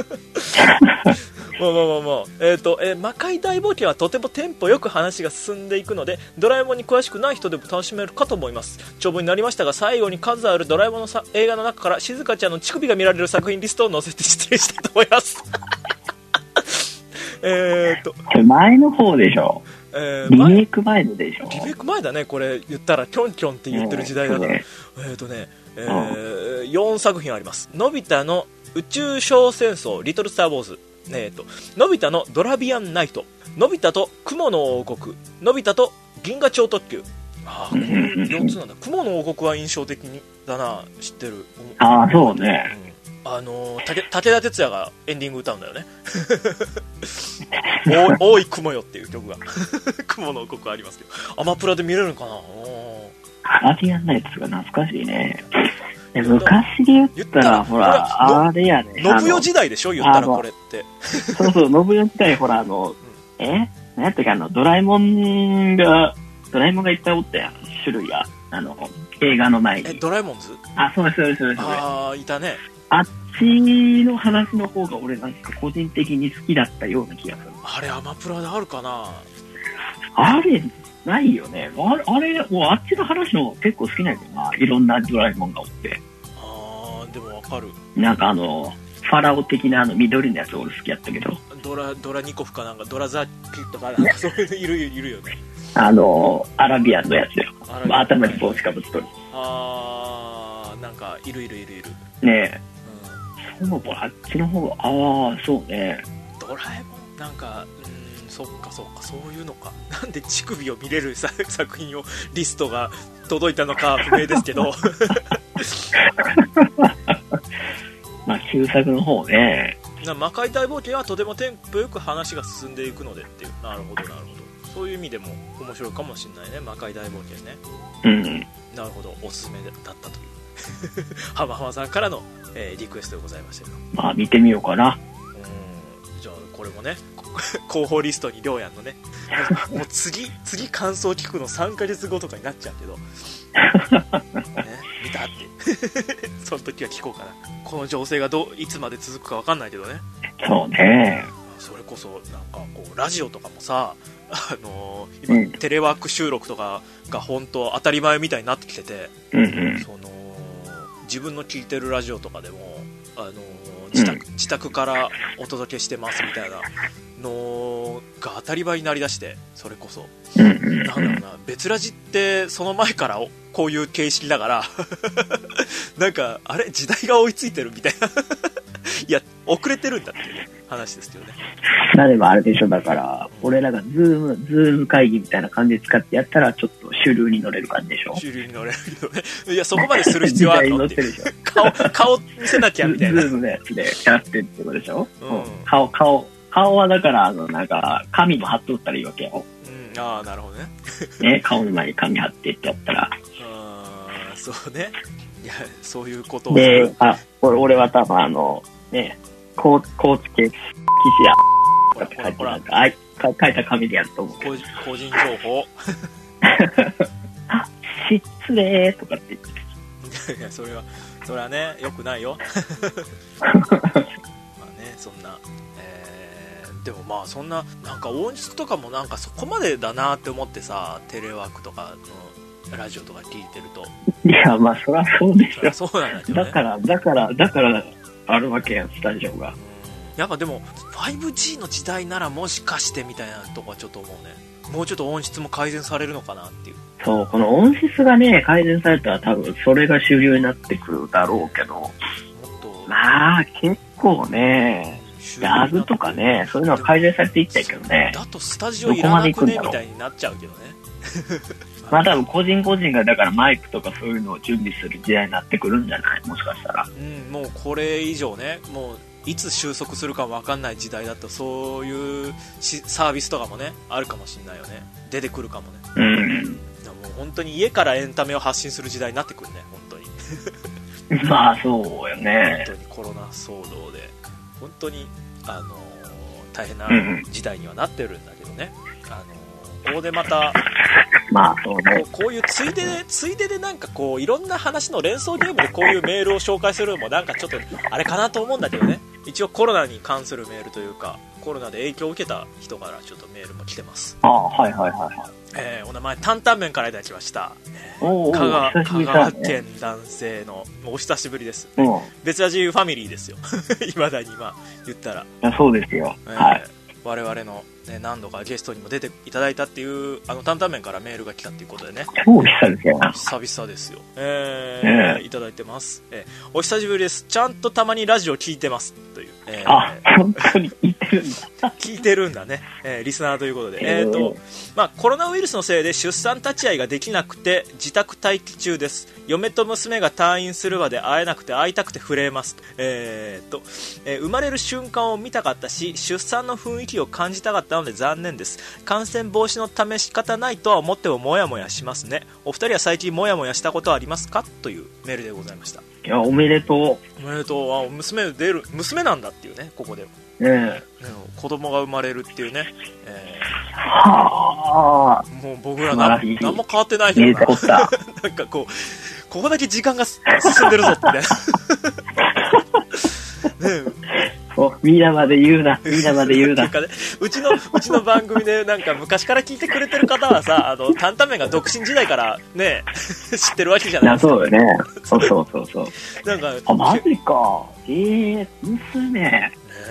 S1: まあまあまあ、えーとえー、魔界大冒険はとてもテンポよく話が進んでいくのでドラえもんに詳しくない人でも楽しめるかと思います。長文になりましたが最後に数あるドラえもんのさ映画の中から静香ちゃんの乳首が見られる作品リストを載せて失礼したいと思います。えーと
S2: 前の方でしょ。えー、リメイク前のでしょ。
S1: リメイク前だねこれ言ったらキョンキョンって言ってる時代だから、えーとねえーうん、よんさく品あります。のび太の宇宙小戦争リトルスターウォーズ、えーとのび太のドラビアンナイト、のび太と雲の王国、のび太と銀河超特急。ああよっつなんだ。雲の王国は印象的にだな。知ってる。
S2: ああそうね、
S1: うん、あのー、武田鉄矢がエンディング歌うんだよね。おい雲よっていう曲が雲の王国ありますけどアマプラで見れるのかな。
S2: ドラビアンナイトが懐かしいね。昔で言ったらほらあれやね、
S1: 信代時代でしょ言ったらこれって。
S2: そうそう信代時代ほらあの、うん、え何やったっけあのドラえもんがドラえもんがいっぱいおったやん種類があの映画の前に。
S1: えドラえもんズ。
S2: あそうですそうですそうです。
S1: ああいたね。
S2: あっちの話の方が俺なんか個人的に好きだったような気がする。
S1: あれアマプラであるかな。
S2: あれないよね。あれ、あれもうあっちの話の結構好きなんやけどな。いろんなドラえもんがおって。
S1: あーでもわかる。
S2: なんかあのファラオ的なあの緑のやつ俺好きやったけど。
S1: ドラドラニコフかなんかドラザキとかなんかそういうのいるいるよね。
S2: あのアラビアンのやつよ。まあ、頭に帽子かぶっとる。
S1: あーなんかいるいるいるいる。
S2: ねえ。うん、 そう、あっちの方が、ああ、そうね。
S1: ドラえもん、なんか、うん、そっかそっか、そういうのか。なんで乳首を見れる作品をリストが届いたのか不明ですけど。
S2: まあ、旧作の方ね。
S1: 魔界大冒険はとてもテンポよく話が進んでいくのでっていう。なるほど、なるほど。そういう意味でも面白いかもしれないね、魔界大冒険ね。
S2: うん。
S1: なるほど、おすすめだったという。浜浜さんからの、えー、リクエストでございましたけど。
S2: まあ、見てみようかな。
S1: うん。じゃあ、これもね、候補リストにりょうやんのね。もう次、次感想聞くのさんかげつごとかになっちゃうけど。ね、見たって。その時は聞こうかな。この情勢がどういつまで続くか分かんないけどね。
S2: そうね。
S1: それこそなんかこうラジオとかもさ、あのー、今、うん、テレワーク収録とかが本当当たり前みたいになってきてて、
S2: うんうん、
S1: その自分の聞いてるラジオとかでも、あのー、自宅、うん、自宅からお届けしてますみたいなのが当たり前になりだして、それこそ、
S2: うんうん、
S1: なんだろうな、別ラジってその前からこういう形式だからなんかあれ時代が追いついてるみたいないや遅れてるんだっていう話ですけどね。
S2: なればあれでしょ、だから、うん、俺らがズームズーム会議みたいな感じで使ってやったらちょっと主流に乗れる感じでしょ。
S1: 主流に乗れるけどね。いやそこまでする必要あるのって顔顔見せなきゃみたいな。
S2: ズームのやつでやってってことでしょ。うん、顔顔顔はだからあのなんか紙も貼っとったらいいわけよ。
S1: うん、ああなるほどね。
S2: ね、顔の前に紙貼ってってやったら。
S1: ああそうね。いやそういうことを。
S2: で、あ俺俺は多分あのね高高知県記事や。って書いてなんかあい書いた紙でやると思う。
S1: 個人情報。
S2: あ失礼とかって言って。
S1: いやそれはそれはね良くないよ。まあねそんな。でもまあそんななんか音質とかもなんかそこまでだなって思ってさ、テレワークとかのラジオとか聞いてると、
S2: いやまあそりゃそうですよ。
S1: そうなんだけどね。
S2: だからだからだからあるわけやんスタジオが。
S1: やっぱでも ファイブジー の時代ならもしかしてみたいなとこはちょっと思うね。もうちょっと音質も改善されるのかなっていう。
S2: そうこの音質がね改善されたら多分それが主流になってくるだろうけど、もっとまあ結構ね。ラグとかね、そういうのは改善されていったけどね。
S1: だとスタジオいらなくねみたいになっちゃうけどね。
S2: まあ多分個人個人がだからマイクとかそういうのを準備する時代になってくるんじゃない？もしかしたら。
S1: うん、もうこれ以上ね、もういつ収束するか分かんない時代だとそういうサービスとかもねあるかもしれないよね。出てくるかもね。
S2: うん。
S1: もう本当に家からエンタメを発信する時代になってくるね、本当に。
S2: まあそうよね。
S1: 本当にコロナ騒動で本当にあのー、大変な時代にはなってるんだけどね。あのー、ここでまた、
S2: まあそうね、
S1: こう、こういうついででついででなんかこういろんな話の連想ゲームでこういうメールを紹介するのもなんかちょっとあれかなと思うんだけどね。一応コロナに関するメールというかコロナで影響を受けた人からちょっとメールも来てます。
S2: ああはいはいはいはい。
S1: えー、お名前担々麺からいただきました。
S2: おーおー
S1: 香川、ね、香川県男性のお久しぶりです。別ラジファミリーですよ。未だに今言ったら。
S2: そうですよ。
S1: えー、
S2: はい。
S1: 我々の、ね、何度かゲストにも出ていただいたっていうあの担々麺からメールが来たっていうことでね。
S2: 超久々やな。
S1: 久々ですよ。えー、ね、いただいてます。えー、お久しぶりです。ちゃんとたまにラジオ聞いてますという。えー、
S2: あ、本当に聞いてるんだ。
S1: 聞いてるんだね。えー、リスナーということで。えーと、まあコロナウイルスのせいで出産立ち会いができなくて自宅待機中です。嫁と娘が退院するまで会えなくて会いたくて震えます。えーと、えー、生まれる瞬間を見たかったし、出産の雰囲気を感じたかったので残念です。感染防止のため仕方ないとは思ってもモヤモヤしますね。お二人は最近モヤモヤしたことはありますかというメールでございました。
S2: いや、おめでと
S1: う。おめでとう。あ、娘出る、娘なんだっていうね、ここで。
S2: ねえ。
S1: 子供が生まれるっていうね。えー、
S2: はあ。
S1: もう僕ら何も変わってないけどな。なんかこう、ここだけ時間が進んでるぞってね。ね
S2: お、みんなまで言うな、みんなまで言うな。
S1: ね、うちの、うちの番組でなんか昔から聞いてくれてる方はさ、あの、担々麺が独身時代からね、知ってるわけじゃないですか。
S2: そうよね。そうそうそうそう。
S1: なんか、
S2: あ、マジか。えー、娘。
S1: ね、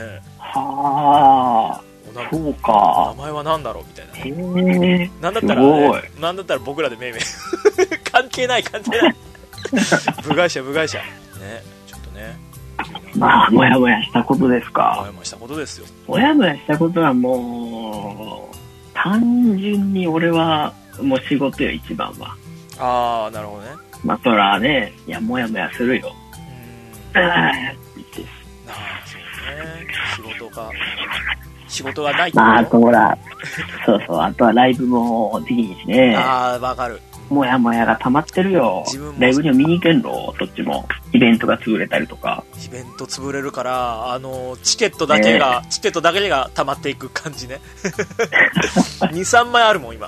S2: はあ。そうか。
S1: 名前は何だろうみたいな。
S2: へえ。
S1: なんだったら、ね、なんだったら僕らでめいめい。関係ない関係ない。部外者部外者。ね、ちょっとね。急な
S2: まあもやもやしたことですか。
S1: もやもやしたことですよ。
S2: もやもやしたことはもう単純に俺はもう仕事よ一番は。
S1: ああなるほどね。
S2: まあそらね、いやもやもやするよ。うん。ああ
S1: そうね。仕事が仕事がないって
S2: まあほらそうそう、あとはライブもできんしね。
S1: ああわかる。
S2: もやもやが溜まってるよ。ライブには見に行けんの、そっちも。イベントが潰れたりとか。
S1: イベント潰れるから、あのチケットだけが、ね、チケットだけが溜まっていく感じね。にさんまいあるもん今。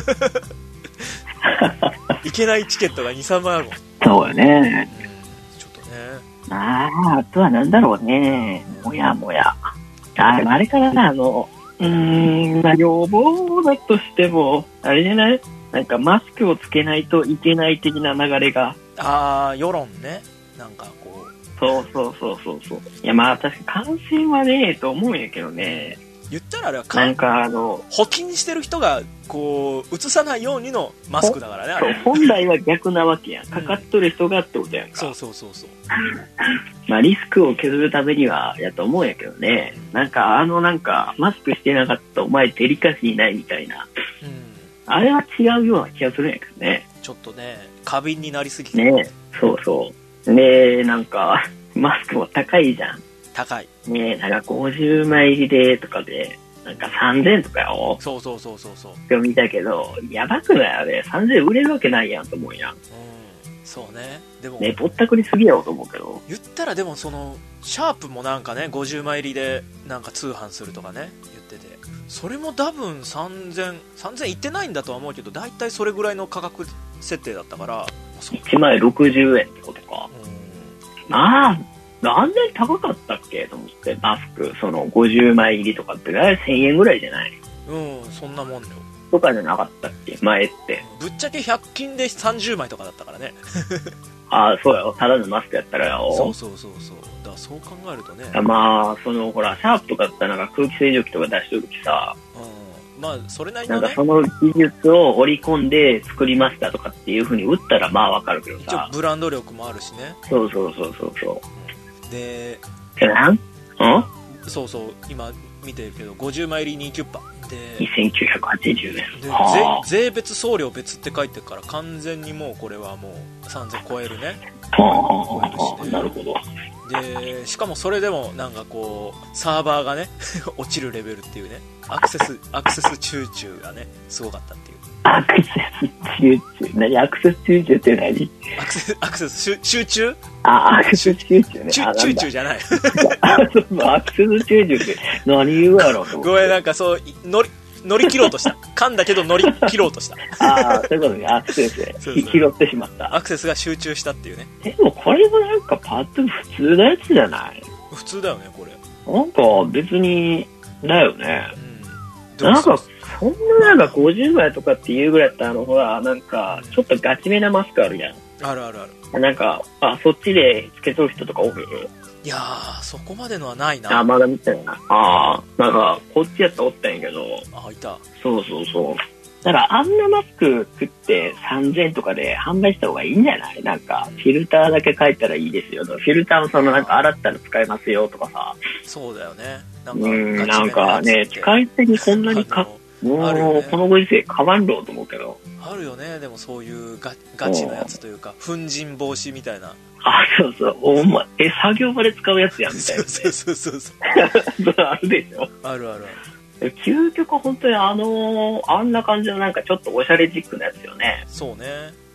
S1: いけないチケットがにさんまいあるもん。
S2: そうよね。
S1: うん、ちょっとね。
S2: ああ、あとはなんだろうね。もやもや。ああれからな、あの、うーん、まあ、要望だとしても、あれじゃない？なんかマスクをつけないといけない的な流れが。
S1: ああ、世論ね。なんかこう。
S2: そうそうそうそうそう。いやまあ確か感染はねえと思うんやけどね。
S1: 言ったらあれは
S2: なんかあの
S1: 補菌してる人がこう移さないようにのマスクだからね。あれ
S2: 本来は逆なわけやん。かかっとる人がってことやんか。
S1: うん、そうそうそうそう。
S2: まあリスクを削るためにはやと思うんやけどね。なんかあのなんかマスクしてなかったお前デリカシーないみたいな。うん、あれは違うような気がするんやけどね。
S1: ちょっとね過敏になりすぎて
S2: ね。そうそう。でなんかマスクも高いじゃん。
S1: 高い
S2: ねえ、なんかごじゅうまい入りでとかでなんかさんぜんとかよ。
S1: そうそうそうそうそう。
S2: 今日見たけどやばくないあれ。さんぜん売れるわけないやんと思うやん。うん、
S1: そうね。でも
S2: ねぼったくりすぎやろと思うけど。
S1: 言ったらでもそのシャープもなんかねごじゅうまい入りでなんか通販するとかね言ってて、それも多分さんぜんさんぜんいってないんだとは思うけどだいたいそれぐらいの価格設定だったから
S2: いちまいろくじゅうえんってことか。うん、まあなんで高かったっけと思ってマスクそのごじゅうまい入りとかってだいせんえんぐらいじゃない？
S1: うんそんなもんよ
S2: とかじゃなかったっけ前って。
S1: ぶっちゃけひゃく均でさんじゅうまいとかだったからね。
S2: ああそうやただのマスクやったらよ。
S1: そうそうそうそう。だからそう考えるとね。
S2: まあそのほらシャープとかだったらなんか空気清浄機とか出しとるきさ。
S1: うん、まあそれなりのね。
S2: なんかその技術を織り込んで作りましたとかっていう風に打ったらまあわかるけどさ。
S1: 一応ブランド力もあるしね。
S2: そうそうそうそうそう。うん、で、
S1: え
S2: なん？ん？
S1: そうそう今見てるけどごじゅうまい入りにキュッパで
S2: にせんきゅうひゃくはちじゅうえん
S1: で税別送料別って書いてるから完全にもうこれはもうさんぜん超えるね。
S2: 超えるしね。なるほど。
S1: でしかもそれでもなんかこうサーバーがね落ちるレベルっていうねアクセスアクセス集中がねすごかったっていう。
S2: アクセス集中何アクセス集中って何？
S1: アクセスアクセス集中？
S2: あアクセス集中ね。
S1: 集中じゃない。
S2: あそうアクセス集中って何言うやろうと思って。
S1: ごめんなんかそう乗り乗り切ろうとした。噛んだけど乗り切ろうとした。
S2: ああそういうことね。アクセスで拾ってしまった。
S1: アクセスが集中したっていうね。
S2: でもこれもなんかパッと普通のやつじゃない？
S1: 普通だよねこれ。
S2: なんか別にだよね。うん、なんかそんななんかごじゅうまいとかっていうぐらいだったらあのほらなんかちょっとガチめなマスクあるやん。
S1: あるあるある。
S2: なんかあそっちでつけとる人とかおる？
S1: いやーそこまでのはないな。
S2: あまだ見てないな。ああなんかこっちやったらおったんやけど。
S1: あいた。
S2: そうそうそう。だからあんなマスク作ってさんぜんとかで販売した方がいいんじゃない？なんかフィルターだけ書いたらいいですよ。フィルターもそのなんか洗ったら使えますよとかさ。
S1: そうだよね。なんか
S2: うんなんかね使い手にこんなにかもう、ね、このご時世変わんろうと思うけど。
S1: あるよね。でもそういうガガチのやつというか粉塵防止みたいな。
S2: あそうそうお前え作業場で使うやつやんみたいな、ね。
S1: そうそうそうそう。
S2: あるでしょ。
S1: あるある
S2: ある。究極本当にあのー、あんな感じのなんかちょっとおしゃれチックなやつよね。
S1: そうね。
S2: うん。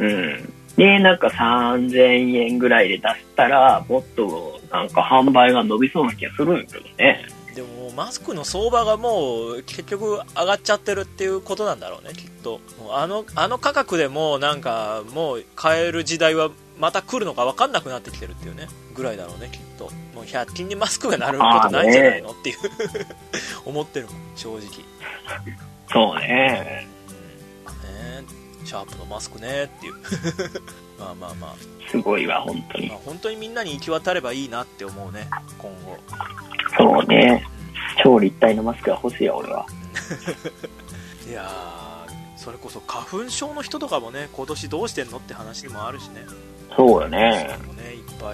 S2: でなんかさんぜんえんぐらいで出したらもっとなんか販売が伸びそうな気がするんやけどね。
S1: でもマスクの相場がもう結局上がっちゃってるっていうことなんだろうねきっと。もうあのあの価格でもなんかもう買える時代はまた来るのか分かんなくなってきてるっていうねぐらいだろうねきっと。もうひゃく均にマスクがなることないんじゃないの、ね、っていう思ってるもん正直。
S2: そうね、
S1: うん、ねシャープのマスクねっていうまあまあまあ
S2: すごいわ本当に、
S1: まあ、本当にみんなに行き渡ればいいなって思うね今後。
S2: そうね、うん、超立体のマスクが欲しいよ俺は。
S1: いやーそれこそ花粉症の人とかもね今年どうしてんのって話にもあるしね。
S2: そうよね。
S1: そうねいっぱい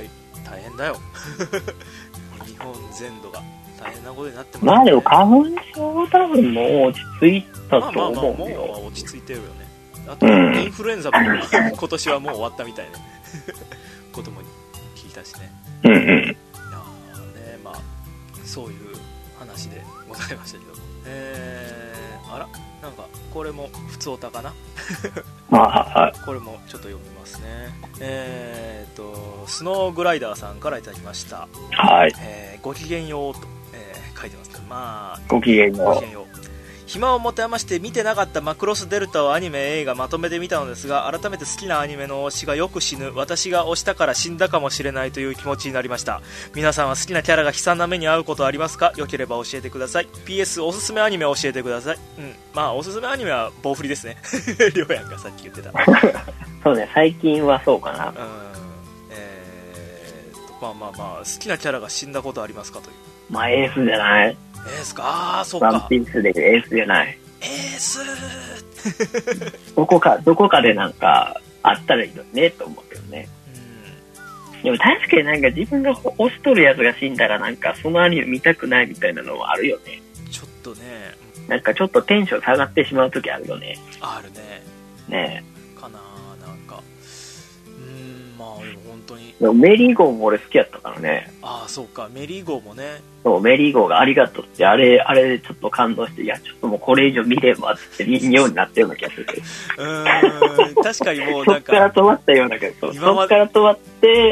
S1: 大変だよ日本全土が大変なことになってます、
S2: ね、まあでも花粉症多分もう落ち着いたと思うよ。まあまあまあ
S1: もう落ち着いてるよね。あと、うん、インフルエンザも今年はもう終わったみたいなことも聞いたしね。
S2: うんうん。いや
S1: ね、まあそういう話でございましたけど、えー、あらなんかこれも普通オタかな
S2: あ、はい、
S1: これもちょっと読みますね。えーとスノーグライダーさんからいただきました。
S2: はい、
S1: えー、ごきげんようと、えー、書いてますけど、まあ
S2: ごきげんよう。
S1: ごきげんよう。暇を持て余して見てなかったマクロスデルタをアニメ映画まとめてみたのですが、改めて好きなアニメの推しがよく死ぬ、私が推したから死んだかもしれないという気持ちになりました。皆さんは好きなキャラが悲惨な目に遭うことはありますか？よければ教えてください。 ピーエス おすすめアニメを教えてください。うん、まあおすすめアニメは棒振りですねりょうやんがさっき言ってた
S2: そうね、最近はそうかな。うん、
S1: えーとまあまあまあ好きなキャラが死んだことありますかという。
S2: まあエースじゃない？
S1: エースか。ああそうか。
S2: ワンピースでエースじゃない？
S1: エース
S2: どこかどこかでなんかあったらいいのねと思うけどね。うん、でも確かになんか自分が推しとるやつが死んだらなんかそのアニメ見たくないみたいなのはあるよね。
S1: ちょっとね、
S2: なんかちょっとテンション下がってしまう時あるよね。
S1: あるね。
S2: ね
S1: え。かななんか。うーんまあでも本当に。
S2: でもメリーゴーも俺好きやったからね。
S1: ああそうか、メリーゴーもね。
S2: そうメリーゴーがありがとうってあれあれでちょっと感動して、いやちょっともうこれ以上見ればって見ようになったような気がする。
S1: うーん確かにもうなんか
S2: そっから止まったような気がする。そっから止まって、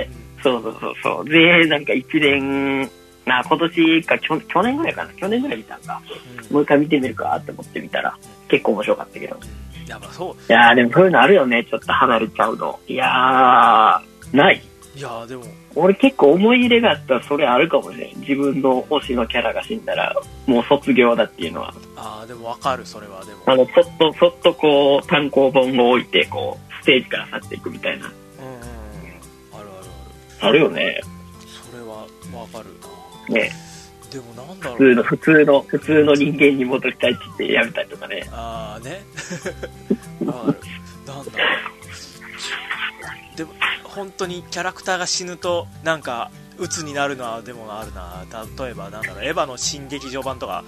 S2: うん、そうそうそうそうでなんか一年な今年か去去年ぐらいかな去年ぐらい見たんか、うん、もう一回見てみるかって思ってみたら、うん、結構面白かったけど。
S1: いやまあそう。
S2: いやでもそういうのあるよね、ちょっと離れちゃうの。いやーない。
S1: いやでも
S2: 俺結構思い入れがあったらそれあるかもしれん。自分の推しのキャラが死んだらもう卒業だっていうのは。
S1: ああでもわかるそれは。でも
S2: あのそっとそっとこう単行本を置いてこうステージから去っていくみたいな。うんうん、
S1: うん、あるある
S2: あるあるよね。
S1: それはわかる
S2: な。ね。
S1: でもなんだろう、
S2: 普通の普通の普通の人間に戻りたいって言ってやめたりとかね。
S1: ああねあるなんだろう。でも本当にキャラクターが死ぬとなんか鬱になるのはでもあるな。例えばなんだろうエヴァの新劇場版とか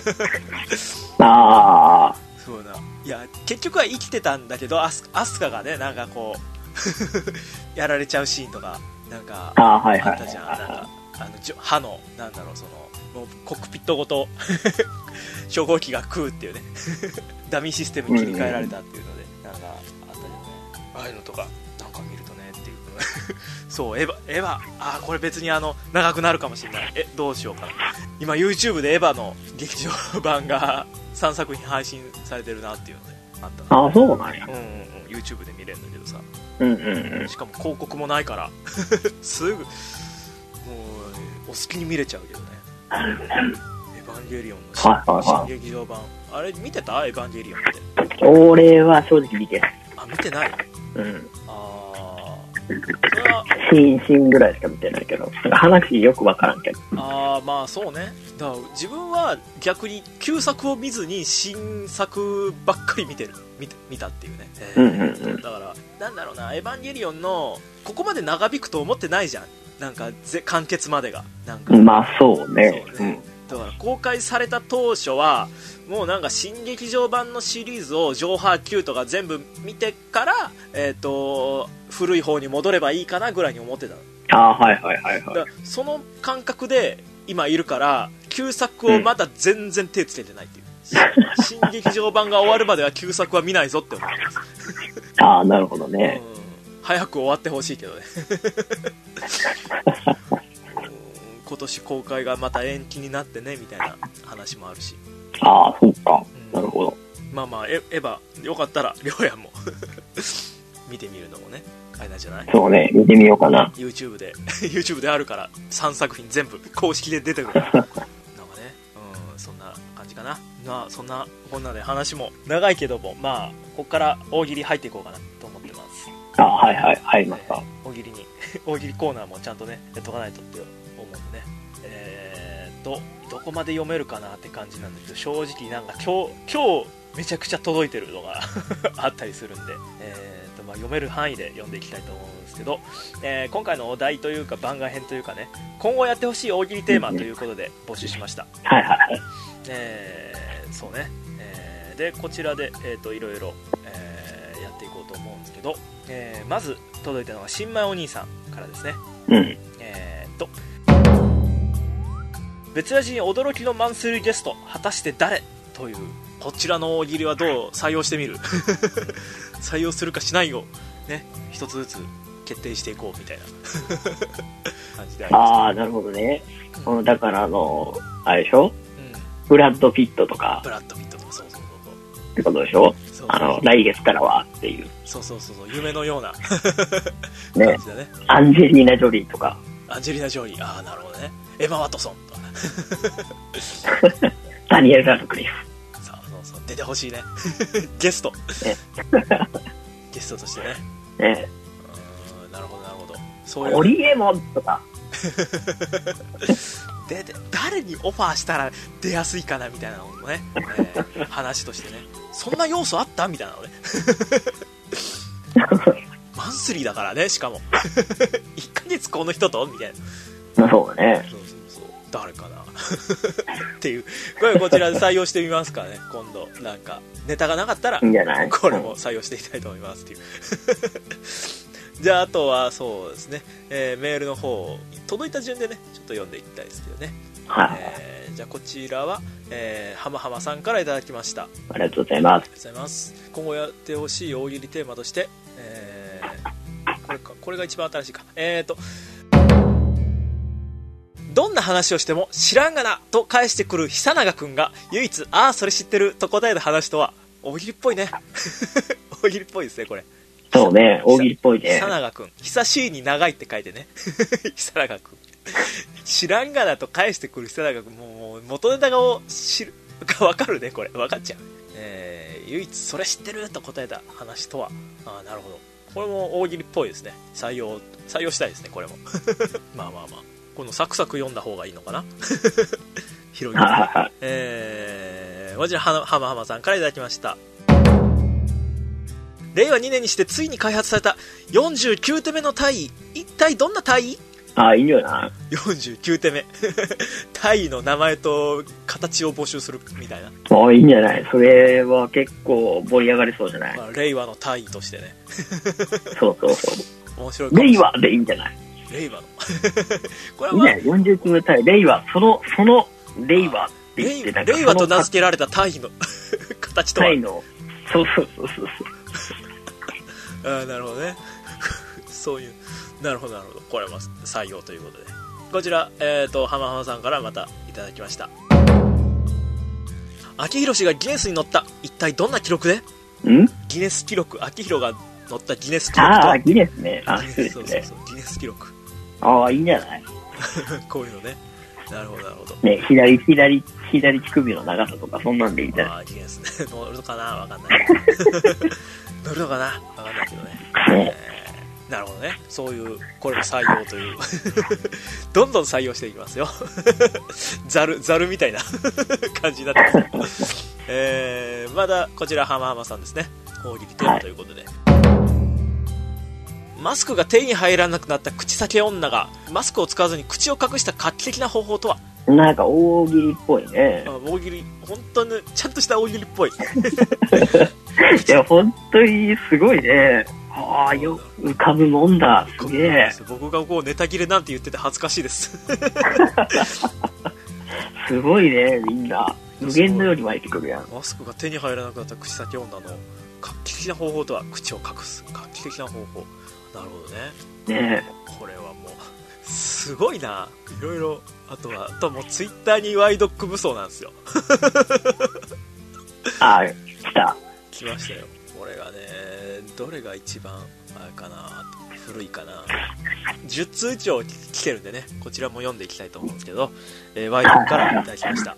S2: ああ
S1: そうだ。いや結局は生きてたんだけどアス、アスカがねなんかこうやられちゃうシーンとかなんかあったじゃん。なんかあの歯のなんだろうそのもうコックピットごと初号機が食うっていうねダミーシステムに切り替えられたっていうので、うん、なんかあったよね。ああいうのとかなんか見るとねっていうそうエヴァエヴァあこれ別にあの長くなるかもしれない。えどうしようかな。今 YouTube でエヴァの劇場版がさんさく品配信されてるなっていうのであったな。
S2: あそうなんや。
S1: うんうんうん YouTube で見れるんだけどさ、
S2: うんうんうん、
S1: しかも広告もないからすぐもうお好きに見れちゃうけどねエヴァンゲリオンの 新,、はいはいはい、新劇場版あれ見てたエヴァンゲリオンって。
S2: 俺は正直見てない。
S1: あ見てない。
S2: うん
S1: あ
S2: それはシーンシーンぐらいしか見てないけどなんか話よくわからんけど。
S1: ああまあそうね。だから自分は逆に旧作を見ずに新作ばっかり見てる 見, 見たっていうね、えー
S2: うんうんうん、
S1: だからなんだろうなエヴァンゲリオンのここまで長引くと思ってないじゃん。なんかぜ完結までがなんか
S2: まあそうね, そうね、
S1: うん、だから公開された当初はもうなんか新劇場版のシリーズを上波級とか全部見てから、えー、と古い方に戻ればいいかなぐらいに思ってたの。
S2: あはいはいはいはい。
S1: だその感覚で今いるから旧作をまだ全然手つけてないっていう、うん、新劇場版が終わるまでは旧作は見ないぞって思ってます
S2: ああなるほどね、
S1: うん、早く終わってほしいけどね今年公開がまた延期になってねみたいな話もあるし。
S2: ああそうか、うん、なるほど。
S1: まあまあエヴァよかったらりょうやんも見てみるのもねあれなんじゃない。
S2: そうね見てみようかな。
S1: YouTube でYouTube であるからさんさく品全部公式で出てくるなんかね、うん、そんな感じかな。まあそんなこんなで話も長いけどもまあここから大喜利入っていこうかなと思ってます。
S2: あはいはい入りました。
S1: 大喜利に大喜利コーナーもちゃんとねやっとかないとって思うんでね、えーとどこまで読めるかなって感じなんですけど、正直なんか今日今日めちゃくちゃ届いてるのがあったりするんで、えーとまあ、読める範囲で読んでいきたいと思うんですけど、えー、今回のお題というか番外編というかね、今後やってほしい大喜利テーマということで募集しました。
S2: はいはいはい。
S1: えー、そうね、えー、でこちらで、えー、といろいろ、えー、やっていこうと思うんですけど、えー、まず届いたのが新米お兄さんからですね。
S2: うん。
S1: えー、と別ラジに驚きのマンスリーゲスト果たして誰という、こちらの大喜利はどう採用してみる採用するかしないをね、一つずつ決定していこうみたいな感じでありました。
S2: ああ、なるほどね。うん、だからあのあれでしょ、うん、ブラッド・ピットとか
S1: ブラッド・ピットとか、そうそうそうそう
S2: ってことでしょ。そうそうそう、あの来月からはっていう、
S1: そうそうそうそう、夢のような
S2: ね、
S1: 感じだね。
S2: アンジェリーナ・ジョリーとか、
S1: アンジェリーナ・ジョリー、ああなるほどね。エマ・ワトソンとか
S2: ダニエル・ラドクリフ、
S1: そうそうそう、出てほしいねゲスト、ね、ゲストとしてね。
S2: ね、
S1: うん、なるほどなるほど。そういう、
S2: ホリエモンとか
S1: でで誰にオファーしたら出やすいかなみたいなのもね、えー、話としてね、そんな要素あったみたいなのねマンスリーだからね、しかもいっかげつこの人とみたい
S2: な。そうだね。
S1: そうそうそう、誰かなっていう、これこちらで採用してみますかね。今度なんかネタがなかったら
S2: いいんじゃない、
S1: これも採用していきたいと思いますっていうじゃああとはそうですね、えー、メールの方届いた順でねちょっと読んでいきたいですけどね。
S2: はい、
S1: えー、じゃあこちらは、えー、はまはまさんからいただきました。
S2: ありがとうございます。
S1: ありがとうございます。今後やってほしい大喜利テーマとして、えー、これか、これが一番新しいか。えーとどんな話をしても知らんがなと返してくる久永くんが唯一ああそれ知ってると答えた話とは。大喜利っぽいね大喜利っぽいですねこれ。
S2: そうね、大喜利っぽいね。
S1: 久永くん、久しいに長いって書いてね久永くん知らんがなと返してくる久永くん、もう元ネタが知るが分かるね、これ分かっちゃう、えー、唯一それ知ってると答えた話とは。ああなるほど、これも大喜利っぽいですね。採用採用したいですねこれもまあまあまあ、このサクサク読んだ方がいいのかな広げてえー、こちらはまはまさんからいただきました。れいわにねんにしてついに開発されたよんじゅうきゅうてめの体位、一体どんな体位？
S2: ああ、いいんじゃない？
S1: よんじゅうきゅうてめ体位の名前と形を募集するみたいな。
S2: ああ、いいんじゃない？それは結構盛り上がりそうじゃない？
S1: まあ、令和の体位としてね
S2: そうそうそう、
S1: 面白いかもしれない。
S2: 令和でいいんじゃない？令
S1: 和のこれは、まあ、
S2: いいね、よんじゅうきゅうめ体、令和、そのその令和って言って、なんか
S1: 令和と名付けられた体位の形とは、
S2: 体の、そうそうそうそう
S1: ああなるほどねそういう、なるほどなるほど、これは採用ということで、こちらえっ、ー、と浜浜さんからまたいただきました。秋広氏がギネスに乗った、一体どんな記録で？
S2: ん？
S1: ギネス記録、秋広が乗ったギネス記録と。
S2: ああ、ギネスね。あ、
S1: ギネス、そうそうそう、ギネス記録。
S2: ああ、いいんじゃない
S1: こういうのね。なるほどなるほど。
S2: ね、左左左乳首の長さとかそんなんでいいんじゃない？
S1: ああ、ギネスね。乗るのかな、わかんない乗るのかな、わかんないけどね、ね、えー、なるほどね。そういう、これも採用というどんどん採用していきますよザルザルみたいな感じになってます、えー、まだこちら浜浜さんですね。大喜利テーマということで、マスクが手に入らなくなった口裂け女がマスクを使わずに口を隠した画期的な方法とは？
S2: なんか大喜利っぽいね。
S1: あ、大喜利、本当にちゃんとした大喜利っぽいい
S2: や本当にすごいね。ああ、よ浮かぶもんだ。すげえ。
S1: 僕がこうネタ切れなんて言ってて恥ずかしいです
S2: すごいね、みんな無限のように湧いてくるやん。
S1: マスクが手に入らなくなった口裂け女の画期的な方法とは？口を隠す画期的な方法。なるほどね。
S2: ねえ、
S1: これはもうすごいな。いろいろ、あとはあともうツイッターにワイドック武装なんですよ
S2: ああ、来た
S1: 来ましたよ。これがね、どれが一番あれかな、古いかな。じゅっつう以上来てるんでね、こちらも読んでいきたいと思うんですけど、えー、ワイドックからいただきました。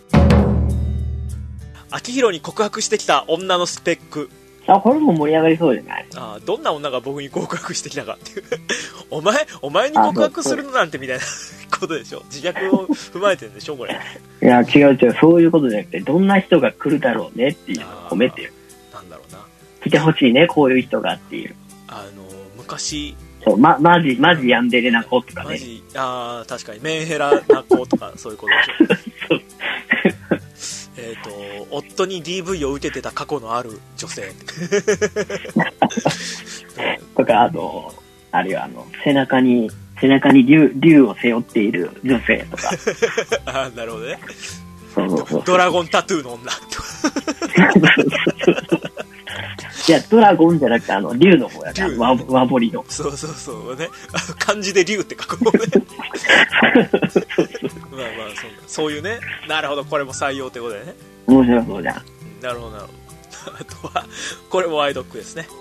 S1: 秋広に告白してきた女のスペック。
S2: あ、これも盛り上がりそうじゃない？
S1: あ、どんな女が僕に告白してきたかっていうお前お前に告白するのなんてみたいなことでしょ。自虐を踏まえてるんでしょこれ。
S2: いや違う違う、そういうことじゃなくて、どんな人が来るだろうねっていうのを込めてよ。
S1: なんだろうな。
S2: 来てほしいね、こういう人がっていう。
S1: あの昔。
S2: そうまマジマジヤンデレな子とかね。
S1: マジああ確かにメンヘラな子とかそういうことでしょ。そうえっと夫に ディーブイ を受けてた過去のある女性
S2: とか、あのあるいはあの背中に背中に竜竜を背負っている女性とか。
S1: あなるほどね。
S2: そうそうそう、
S1: ドラゴンタトゥーの女。
S2: いやドラゴンじゃなくてあの竜の方やね。和和彫りの。
S1: そうそうそうね。あの漢字で竜って書くもんね。まあまあそうそういうね。なるほど、これも採用ってことだよね。
S2: 面白そうじゃん。
S1: なるほどなるほど。あとはこれもワイドックですね。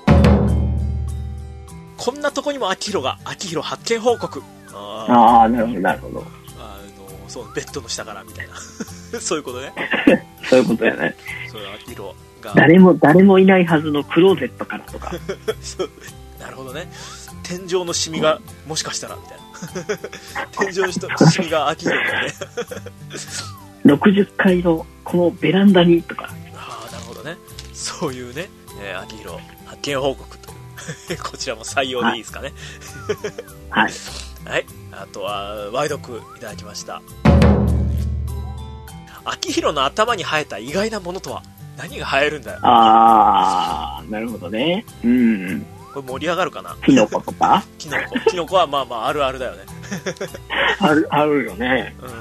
S1: こんなとこにも秋広が秋広発見報告。
S2: ああなるほどなるほど。
S1: あのそうベッドの下からみたいな。そういうことね。
S2: そういうことやね。
S1: そう秋広が
S2: 誰も誰もいないはずのクローゼットからとか。
S1: そうなるほどね。天井のシミがもしかしたらみたいな。天井のシミが秋広だね。
S2: ろくじゅっかいのこのベランダにとか。
S1: ああなるほどね。そういうね、えー、秋広発見報告というこちらも採用でいいですかね。
S2: はい、
S1: はい、あとはワイドクいただきました。秋広の頭に生えた意外なものとは何が生えるんだよ。
S2: ああなるほどね。うん、
S1: これ盛り上がるかな。
S2: キノコとか。
S1: キノコキノコはまあまああるあるだよね。
S2: あるあるよね。うん、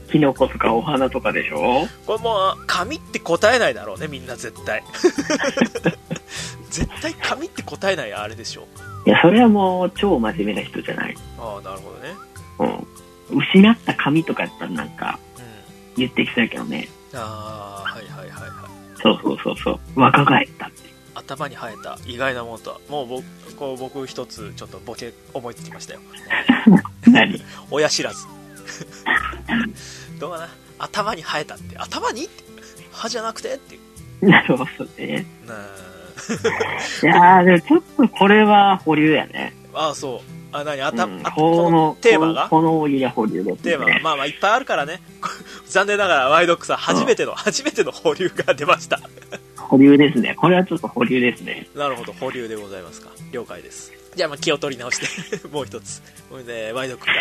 S2: キノコとかお花とかでしょ。
S1: これもう紙って答えないだろうねみんな絶対。絶対紙って答えないあれでしょ。
S2: いやそれはもう超真面目な人じゃない。
S1: ああなるほどね。
S2: うん、失った紙とかやったらなんか言ってきそうやけどね。
S1: うん、ああはいはいはいはい。
S2: そうそうそうそう、若返ったって。
S1: 頭に生えた意外なものとはもう僕こう僕一つちょっとボケ思いつきましたよ。
S2: 何？
S1: 親知らず。どうかな。頭に生えたって頭にって歯じゃなくてっていう。
S2: なるほどね。
S1: なあ。
S2: いやーでもちょっとこれは保留やね。
S1: ああそう。あ何あた、うん、あ
S2: この
S1: テーマが
S2: この家保留ですね。
S1: テーマがまあまあいっぱいあるからね。残念ながらワイドックさん初めての、うん、初めての保留が出ました。
S2: 保留ですね。これはちょっと保留ですね。
S1: なるほど保留でございますか。了解です。じゃあまあ気を取り直してもう一つ。これでワイドックが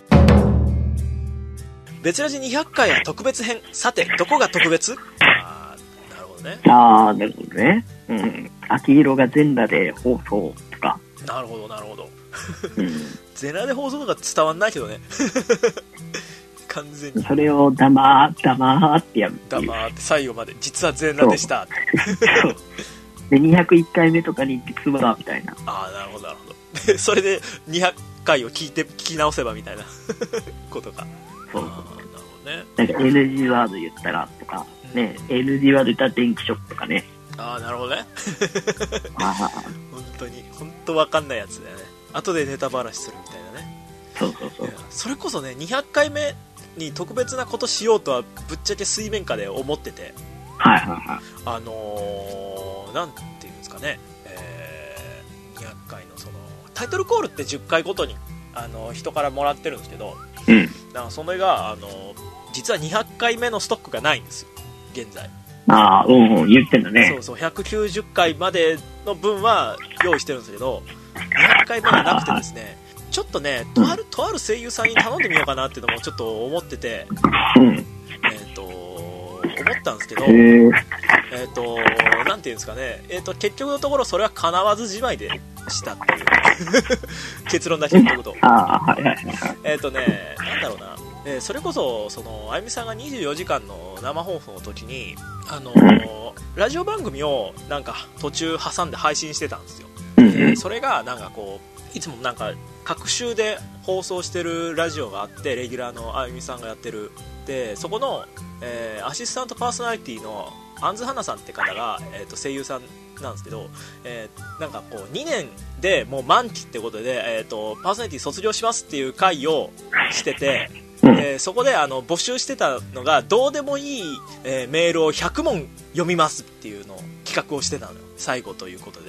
S1: 別ラジにひゃっかいは特別編。さてどこが特別？ああなるほどね。
S2: ああなるほどね。うん。秋色が全裸で放送とか。
S1: なるほどなるほど。
S2: うん、
S1: 全裸で放送とか伝わんないけどね。完全に
S2: それを黙ー黙ーってやるっていう。
S1: 黙って最後まで実は全裸でしたって。
S2: そうでにひゃくいっかいめとかに実はみたいな。
S1: ああなるほどなるほど。でそれでにひゃっかいを聞いて聞き直せばみたいなことか。
S2: そうそう。
S1: あなるほどね。
S2: なんか エヌジー ワード言ったらとか、うん、ね エヌジー ワード言ったら電気ショックとかね。
S1: ああなるほどね。
S2: あ
S1: 本当に本当わかんないやつだよね。後でネタバラシするみたいなね。
S2: そうそうそう。
S1: それこそねにひゃっかいめに特別なことしようとはぶっちゃけ水面下で思ってて。
S2: はいはいはい。
S1: あのー、なんていうんですかね、えー、にひゃっかいのそのタイトルコールってじゅっかいごとにあの人からもらってるんですけど、
S2: うん、
S1: だからそれがあの実はにひゃっかいめのストックがないんですよ現在。
S2: ああうんうん言ってんだね。
S1: そうそうひゃくきゅうじゅっかいまでの分は用意してるんですけどにひゃっかいめがなくてですね、ちょっとねとある、とある声優さんに頼んでみようかなっていうのもちょっと思ってて、
S2: うん、
S1: えっ、ー、と思ったんですけど、
S2: えー、
S1: えっ、ー、となんていうんですかね、えっ、ー、と結局のところそれは叶わずじまいでしたっていう結論だけ言っておくと、
S2: あはいはいはい、
S1: えっ、とねなんだろうな、えー、それこそそのあゆみさんがにじゅうよじかんの生放送の時にあのラジオ番組をなんか途中挟んで配信してたんですよ。でそれがなんかこういつもなんか各週で放送してるラジオがあってレギュラーのあゆみさんがやってるでそこの、えー、アシスタントパーソナリティのアンズハナさんって方が、えー、と声優さんなんですけど、えー、なんかこうにねんでもう満期ってことで、えー、とパーソナリティ卒業しますっていう会をしてて、えー、そこであの募集してたのがどうでもいい、えー、メールをひゃくもん読みますっていうのを企画をしてたのよ最後ということで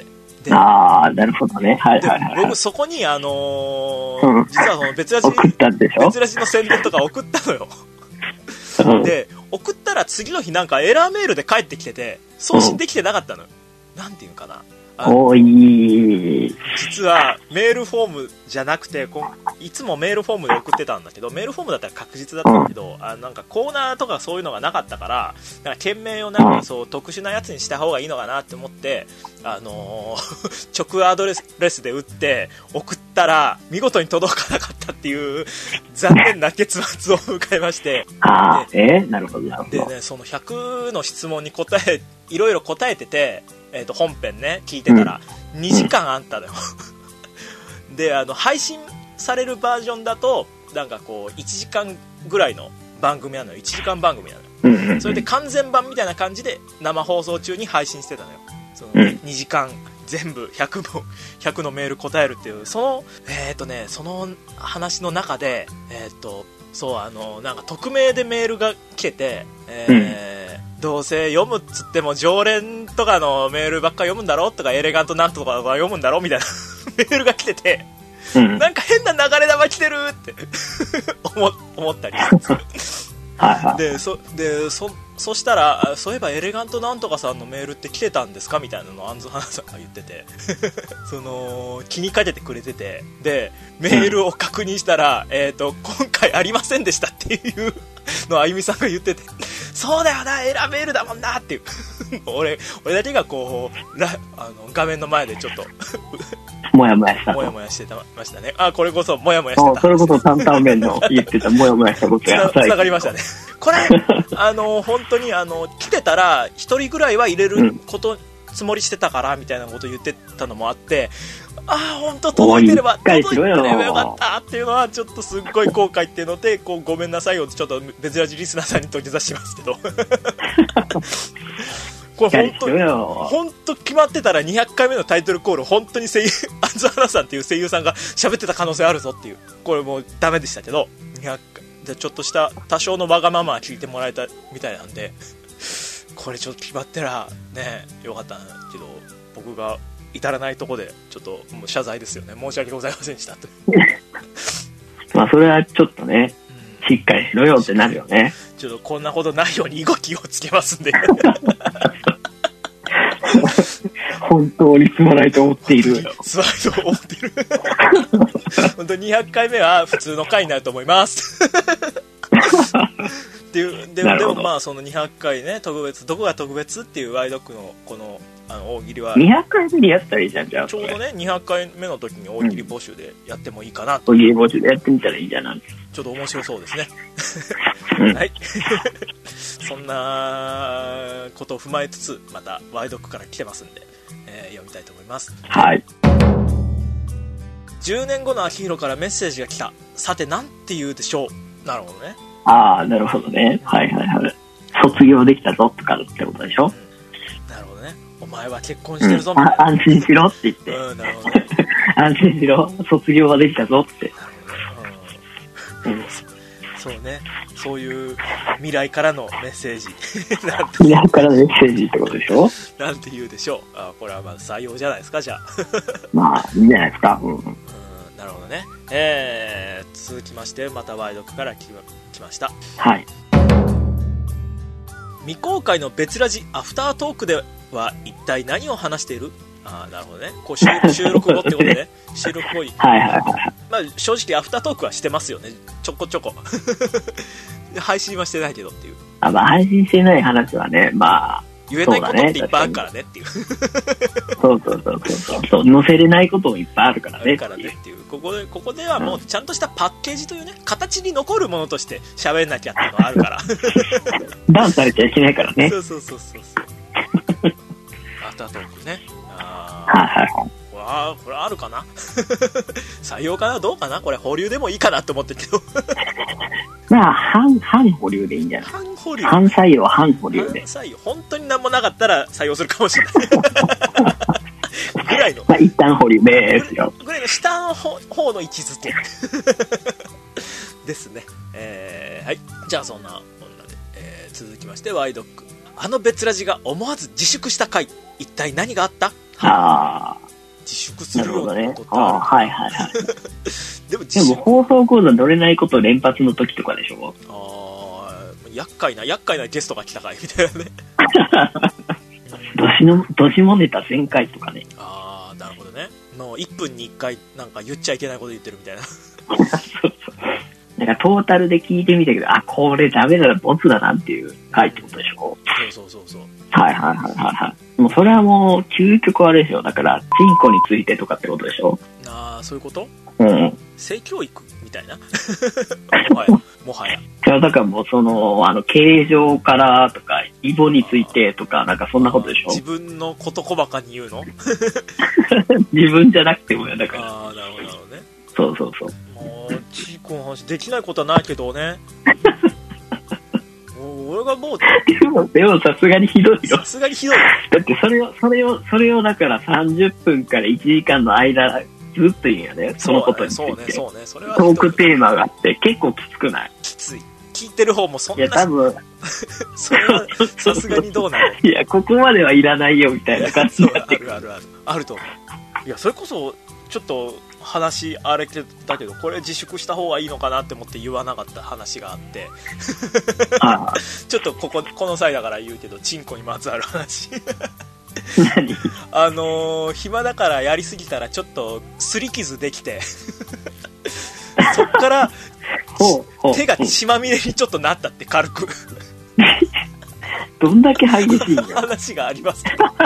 S2: ああ、なるほどね。はいはいはい。
S1: 僕そこに、あのーうん、実はその別ラジ、
S2: 送ったんでしょ？
S1: 別ラジの宣伝とか送ったのよ。うん、で、送ったら次の日なんかエラーメールで返ってきてて、送信できてなかったのよ。うん、なんていうかな。
S2: おい
S1: 実はメールフォームじゃなくて、こいつもメールフォームで送ってたんだけど、メールフォームだったら確実だったんだけど、うん、あなんかコーナーとかそういうのがなかったから、なんか件名をなんかそう特殊なやつにした方がいいのかなって思って、あのー、直アドレスで打って送ったら見事に届かなかったっていう残念な結末を迎えまして、
S2: あー、えー、なるほどなるほど。
S1: でね、そのひゃくの質問に答えいろいろ答えてて、えー、と本編ね聞いてたらにじかんあったのよ、うん、であの配信されるバージョンだとなんかこういちじかんぐらいの番組なのよ。いちじかん番組なのよ、うん、それで完全版みたいな感じで生放送中に配信してたのよ。その、うん、にじかん全部ひゃくもひゃくのメール答えるっていうそのえっ、ー、とねその話の中でえっ、ー、とそうあのなんか匿名でメールが来てて、えーうん、どうせ読むっつっても常連とかのメールばっか読むんだろとかエレガントなんとか読むんだろみたいなメールが来てて、うん、なんか変な流れ玉来てるって思, 思ったりで, そで そ, そしたらそういえばエレガントなんとかさんのメールって来てたんですかみたいなのをアンズハナさんが言っててその気にかけてくれてて、でメールを確認したら、えーと今回ありませんでしたっていうのをあゆみさんが言ってて、そうだよなエラーメールだもんなっていう俺, 俺だけがこうラあの画面の前でちょっと
S2: もやもやした
S1: もやもやしてたましたね。あ、これこそもやもやしてた。
S2: それこそ担々麺の言ってたもやもやしたことや。
S1: つながりましたね。これあの本当にあの来てたら一人ぐらいは入れること、うん、つもりしてたからみたいなこと言ってたのもあって、ああ本当届いてれば届いてればよかったっていうのはちょっとすっごい後悔っていうので、こうごめんなさいをちょっと別ラジリスナーさんに土下座しますけど。これ本当に本当決まってたらにひゃっかいめのタイトルコール本当に声優アンズハナさんっていう声優さんが喋ってた可能性あるぞっていう、これもうダメでしたけど、にひゃっかいじゃちょっとした多少のわがままは聞いてもらえたみたいなんで、これちょっと決まってらねよかったけど、僕が至らないとこでちょっともう謝罪ですよね。申し訳ございませんでしたと
S2: まあそれはちょっとね、うん、しっかりしろよってなるよね。
S1: ちょっとこんなことないように動きをつけますんで
S2: 本当にすまないと思っている
S1: すまないと思っている本当ににひゃっかいめは普通の回になると思いますっていうででもまあそのにひゃっかいね特別どこが特別っていうワイドックのこのあの大喜利は
S2: にひゃっかいめにやったらいいじゃん。じゃあ
S1: ちょうどねにひゃっかいめの時に大喜利募集でやってもいいかなと、
S2: うん、大喜利募集でやってみたらいいじゃない。
S1: ちょっと面白そうですねはいそんなことを踏まえつつまたワイドックから来てますんで、えー、読みたいと思います。
S2: はい。
S1: じゅうねんごの秋広からメッセージが来た。さてなんて言うでしょう。なるほどね。
S2: ああなるほどね。はいはいはい。卒業できたぞとかってことでしょ、うん、なるほどね。お前は結婚してるぞみたいな、 うん、安心しろって言って、
S1: うん、なるほどね
S2: 安心しろ卒業はできたぞって。なる
S1: ほど、うんうん、そうね、そういう未来からのメッセージ
S2: なんて未来からのメッセージってことでしょ
S1: なんて言うでしょう。あ、これはまず採用じゃないですか。じゃあ
S2: まあいいんじゃないですか、うん、うん、
S1: なるほどね。えー、続きましてまたワイドックから来ました。
S2: はい。
S1: 未公開の別ラジアフタートークでは一体何を話している。ああなるほどね。こう 収, 収録後ってことでね収録後に
S2: はいはいはい、
S1: まあ、正直アフタートークはしてますよね。ちょこちょこ配信はしてないけどっていう。
S2: あ、まあ、配信してない話はね、まあ
S1: 言えないことっていっぱいあるからねっていう
S2: そうそうそうそうそう載せれないこともいっぱいあるからね
S1: あるからねっていう。ここでここではもうちゃんとしたパッケージというね、形に残るものとして喋んなきゃっていうのがあるから
S2: ダウンされちゃいけないからね。
S1: そうそうそうそうそうアフタートークね。あ
S2: はいはいはい。
S1: これはこれあるかな採用かなどうかな。これ保留でもいいかなって思ってるけど
S2: まあ半半保留でいいんじゃない。
S1: 半保留、
S2: 半採用半保留で。
S1: 半採用本当に何もなかったら採用するかもしれないぐらいの、
S2: まあ、一旦保留ですよ
S1: ぐらいの下の方の位置づけですね。えー、はい。じゃあそんなこんなで、えー、続きましてワイドック。あの別ラジが思わず自粛した回、一体何があった？
S2: あ
S1: 自粛するようなことって
S2: ある。ああ、はいはいはい。
S1: でも
S2: でも放送コード乗れないこと連発の時とかでしょ。
S1: ああ、厄介な、厄介なゲストが来たかいみたいなね。
S2: どしの、どしもネタ全開とかね。
S1: ああ、なるほどね。のいっぷんにいっかいなんか言っちゃいけないこと言ってるみたいな。
S2: そうそう。なんかトータルで聞いてみたけど、あ、これダメだな、ボツだなっていう回ってことでしょ。
S1: そうそうそうそう。
S2: はいはいはいはいはい。もうそれはもう究極あれでしょ。だからチンコについてとかってことでしょ。
S1: ああ、そういうこと？
S2: うん。
S1: 性教育みたいな。もはやもはや。
S2: いやだからもうそのあの形状からとかイボについてとかなんかそんなことでしょ。
S1: 自分のこと細かに言うの？
S2: 自分じゃなくてもよだから。
S1: ああ、なるほどなるほどね。
S2: そうそうそう。
S1: もうチーコの話できないことはないけどね。俺がもう
S2: でもでもさすがにひどいよ。
S1: さすがにひどい。
S2: だってそれをそれをそれをだからさんじゅっぷんからいちじかんの間ずっと言うんやね。そのことについて。
S1: そうねそうねそれは
S2: トークテーマがあって結構きつくない？
S1: きつい。聞いてる方もそんな。
S2: いや多分
S1: それはさすがにどうなの？
S2: いやここまではいらないよみたいな感じになってくる。
S1: あるあるあるあると思う。いやそれこそちょっと話あれだけどこれ自粛した方がいいのかなって思って言わなかった話があって
S2: ああ
S1: ちょっとこここの際だから言うけどチンコにまつわる話
S2: 何
S1: あのー、暇だからやりすぎたらちょっと擦り傷できてそっから
S2: ほうほう
S1: 手が血まみれにちょっとなったって軽く
S2: どんだけ激しいんよ
S1: 話があります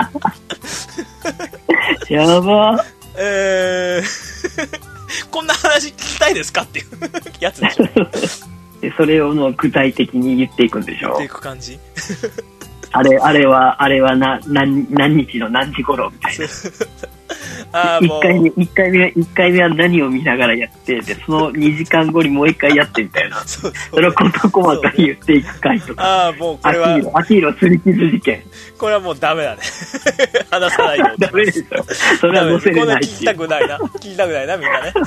S2: やば
S1: えー、こんな話聞きたいですかっていうやつでしょ
S2: でそれをもう具体的に言っていくんでしょ。
S1: 言っていく感じ
S2: あれあれはあれはな何何日の何時頃みたいな
S1: あ
S2: いっかいめいっかいめはいっかいめは何を見ながらやってでそのにじかんごにもういっかいやってみたいな
S1: そうそう
S2: それを事細かに言っていく回とか、ね、
S1: ああもうこれは
S2: アキーロ釣り傷事件
S1: これはもうダメだね話さないで
S2: ダメでしょそれは載せれない
S1: 聞きたくないな聞きたくないなみんなね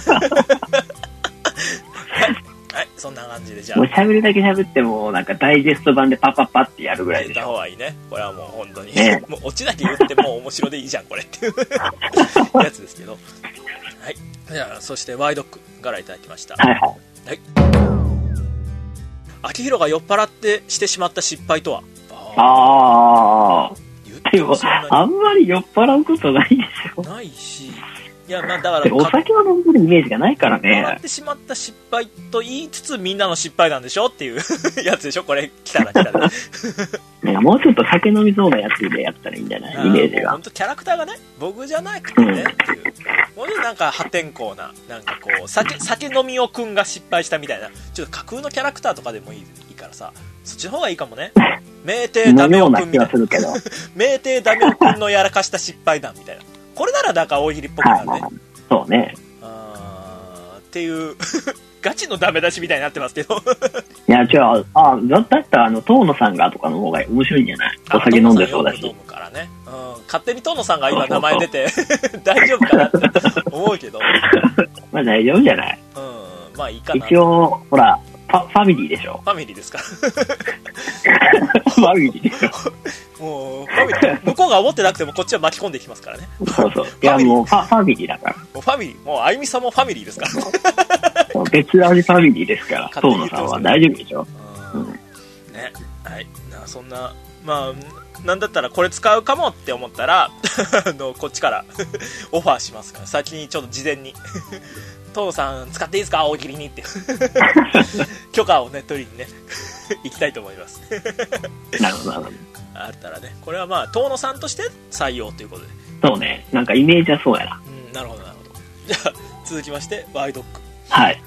S1: はい、そんな感じでじゃあ
S2: もう喋るだけ喋ってもなんかダイジェスト版でパパパってやるぐらいでしょ。
S1: やった方がいいねこれはもう本当に、
S2: ね、
S1: もうオチだけ言ってもう面白でいいじゃんこれっていうやつですけどはいじゃあそしてワイドックからいただきました
S2: はいはい、
S1: はい、秋広が酔っ払ってしてしまった失敗とは
S2: ああでもあんまり酔っ払うことないでしょ。
S1: ないしいやまあだから
S2: お酒を飲んでるイメージがないからね。
S1: 笑ってしまった失敗と言いつつみんなの失敗なんでしょっていうやつでしょこれ来たら来たら
S2: なんかもうちょっと酒飲みそうなやつでやったらいいんじゃないイメージが。
S1: 本当キャラクターがね僕じゃなくてね、うん、っていうもうちょっとなんか破天荒ななんかこう酒酒飲みおくんが失敗したみたいなちょっと架空のキャラクターとかでもいい、いいからさそっちの方がいいかもね名帝ダメおくんみたいな名帝ダメおくんのやらかした失敗談みたいなこれならだから大喜利っぽくなるね、はい、
S2: そうね
S1: あっていうガチのダメ出しみたいになってますけど
S2: いや違うあだったらあの遠野さんがとかの方が面白いんじゃないお酒飲んでそうだし、
S1: からねうん、勝手に遠野さんが今名前出て大丈夫かなって思うけど
S2: まあ大丈夫じゃない、
S1: うん、まあいいかな
S2: 一応ほらフ ァ, ファミリーでしょ。
S1: ファミリーですかフ
S2: ァミリーでし
S1: ょ。もうファミリー向こうが思ってなくてもこっちは巻き込んでいきますからね。
S2: そうそう。いやもうフ ァ, ファミリーだから。
S1: もうファミリーもうあゆみさんもファミリーですから
S2: 別味ファミリーですから遠野さんは大丈夫でしょ。うん、
S1: ねはいなそんなまあなんだったらこれ使うかもって思ったらあのこっちからオファーしますから先にちょっと事前にトーさん使っていいですか大喜利にって許可をね取りにね行きたいと思います
S2: なるほどなるほど
S1: あったらねこれはまあ遠野さんとして採用ということで
S2: そうねなんかイメージはそうやな、
S1: うん、なるほどなるほどじゃあ続きましてワイドック
S2: はい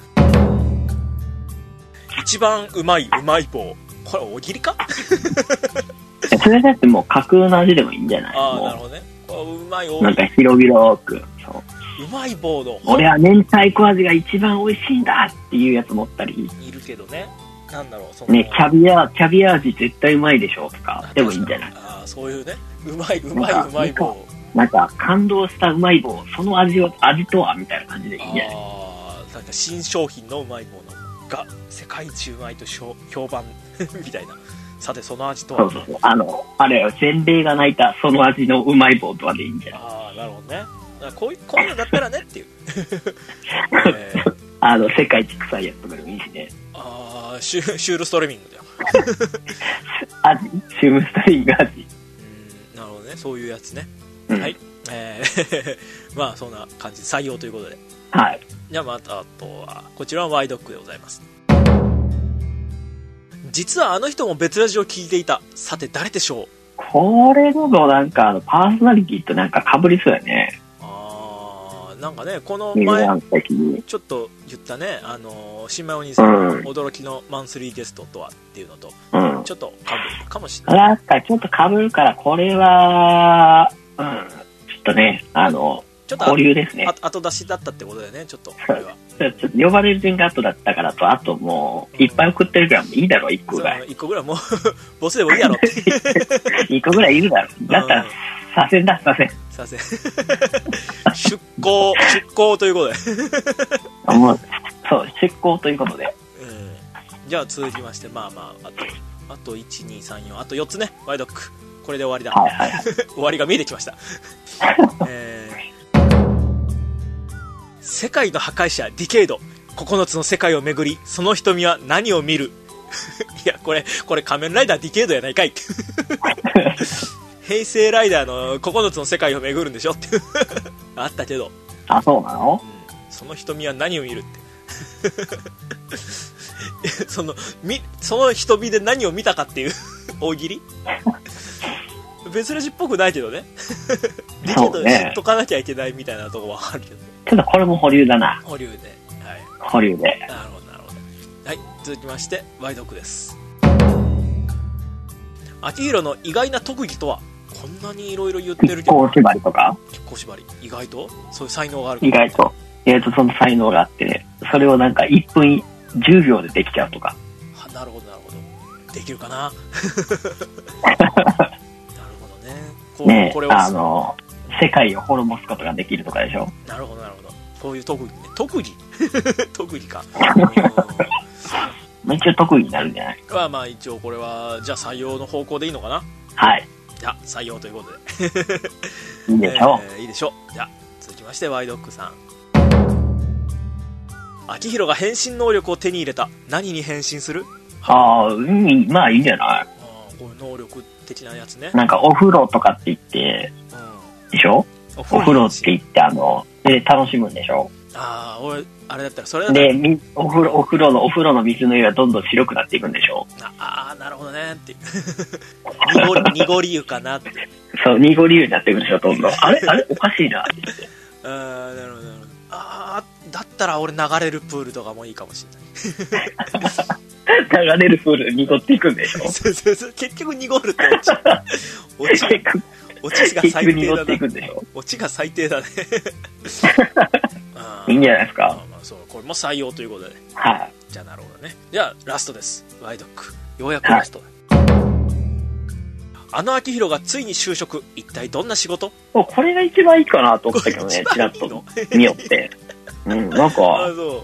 S1: 一番うまいうまい棒これ大喜利か
S2: それだってもう架空の味でもいいんじゃない
S1: ああなるほどねこううまい大喜利
S2: なんか広々くそう
S1: うまい棒の
S2: 俺は明太子味が一番美味しいんだっていうやつ持ったり
S1: いるけどねなんだろうその
S2: ねキャビアキャビア味絶対うまいでしょとかでもいいんじゃない
S1: ああそういうねうまいうまいうまい棒
S2: なんか感動したうまい棒その味を味とはみたいな感じでいいんじゃない
S1: ああなんか新商品のうまい棒のが世界一うまいと評判みたいなさてその味とは
S2: そうそうそうあのあれよ全米が泣いたその味のうまい棒とはでいいんじゃない
S1: ああなるほどねこういうこういうのだったらねっていう、
S2: えー、あの世界一臭いやつとかでもいいしね。
S1: ああ、シュ、シュールストレミングだよ
S2: 味シュールストレミング味。
S1: うん、なるほどね、そういうやつね、
S2: うん、
S1: はい、えー、まあそんな感じで採用ということで、
S2: はい。
S1: じゃあまたあとはこちらはワイドックでございます。実はあの人も別ラジオを聞いていた。さて誰でしょう。
S2: これのもなんかあのパーソナリティとなんか被りそうやね。
S1: あー、なんかね、この前ちょっと言ったね、あの新米お兄さんの驚きのマンスリーゲストとはっていうのと、うん、ちょっと被るかもしれない。
S2: なんかちょっと被るから、これは、うん、ちょっとね、あの
S1: ちょっと
S2: 保留ですね。
S1: あ後出しだったってことだよね、ちょっとこれは。
S2: ちょっと呼ばれる順が後だったからと、あともういっぱい送ってるからもいいだろう、いっこぐらい。
S1: いっこぐらいもうボスでもいいだろって
S2: いっこぐらいいるだろ。だったら左遷だ、左遷。
S1: 左遷出向出向ということで
S2: もうそう出向ということで、
S1: うん、じゃあ続きまして、まあまああとあといちにさんよんあとよっつね、ワイドックこれで終わりだ、はいはいはい、終わりが見えてきました、えー、世界の破壊者ディケイド、ここのつの世界を巡りその瞳は何を見るいやこれこれ仮面ライダーディケイドやないかい平成ライダーのここのつの世界を巡るんでしょってあったけど、
S2: あ、そうなの、
S1: うん、その瞳は何を見るってそのみその瞳で何を見たかっていう大喜利別ラジっぽくないけどねだけど知っとかなきゃいけないみたいなところはあるけど、
S2: ちょっとこれも保留だな。
S1: 保留で、はい、
S2: 保留で。なる
S1: ほどなるほど。はい、続きましてワイドックです。秋広の意外な特技とは。こんなにいろいろ言ってるけど、
S2: 亀甲縛りとか、
S1: 亀甲縛り意外とそういう才能があるか。
S2: 意外と意外とその才能があって、ね、それをなんかいっぷんじゅうびょうでできちゃうとか。
S1: は、なるほどなるほど、できるかななるほどね。こう
S2: ね、
S1: これを
S2: あの世界を滅ぼすことができるとかでしょ。
S1: なるほどなるほど、こういう特技ね。特技特技か
S2: 一応特技になるんじゃない。
S1: まあまあ一応これはじゃあ採用の方向でいいのかな。
S2: はい、
S1: じゃあ採用ということで
S2: いいでしょう、
S1: えー、いいでしょう。じゃあ続きましてワイドックさん。秋広が変身能力を手に入れた。何に変身する？
S2: ああ、うん、まあいいんじゃない。あ、
S1: こういう能力的なやつね。
S2: なんかお風呂とかって言って、うん、でしょ。お風呂って言ってあので楽しむんでしょ。あ
S1: あ、俺あれだったらそれだったら
S2: でお風呂お風呂のお風呂の水の色がどんどん白くなっていくんでしょ。
S1: ああ、なるほどねって濁り濁り湯かなって。
S2: そう、濁り湯になっていくんでしょ、どんどん。あれあれおかしいなって言って。
S1: ああ、なるほどなるほど。ああ、だったら俺流れるプールとかもいいかもしれない。
S2: 流れるプールで濁っていくんでしょ。
S1: そうそうそう、結局濁るってオチ。オチオチが最低だな。オチが最低だね。
S2: いいんじゃないですか。
S1: まあまあ、そう、これも採用ということで。
S2: はい。
S1: じゃあなるほどね。じゃあラストです。ワイドック。ようやくラスト。はい、あの秋広がついに就職。一体どんな仕事？
S2: これが一番いいかなと思ったけどね。ちらっと見よって。うん、なんか。あ、そう。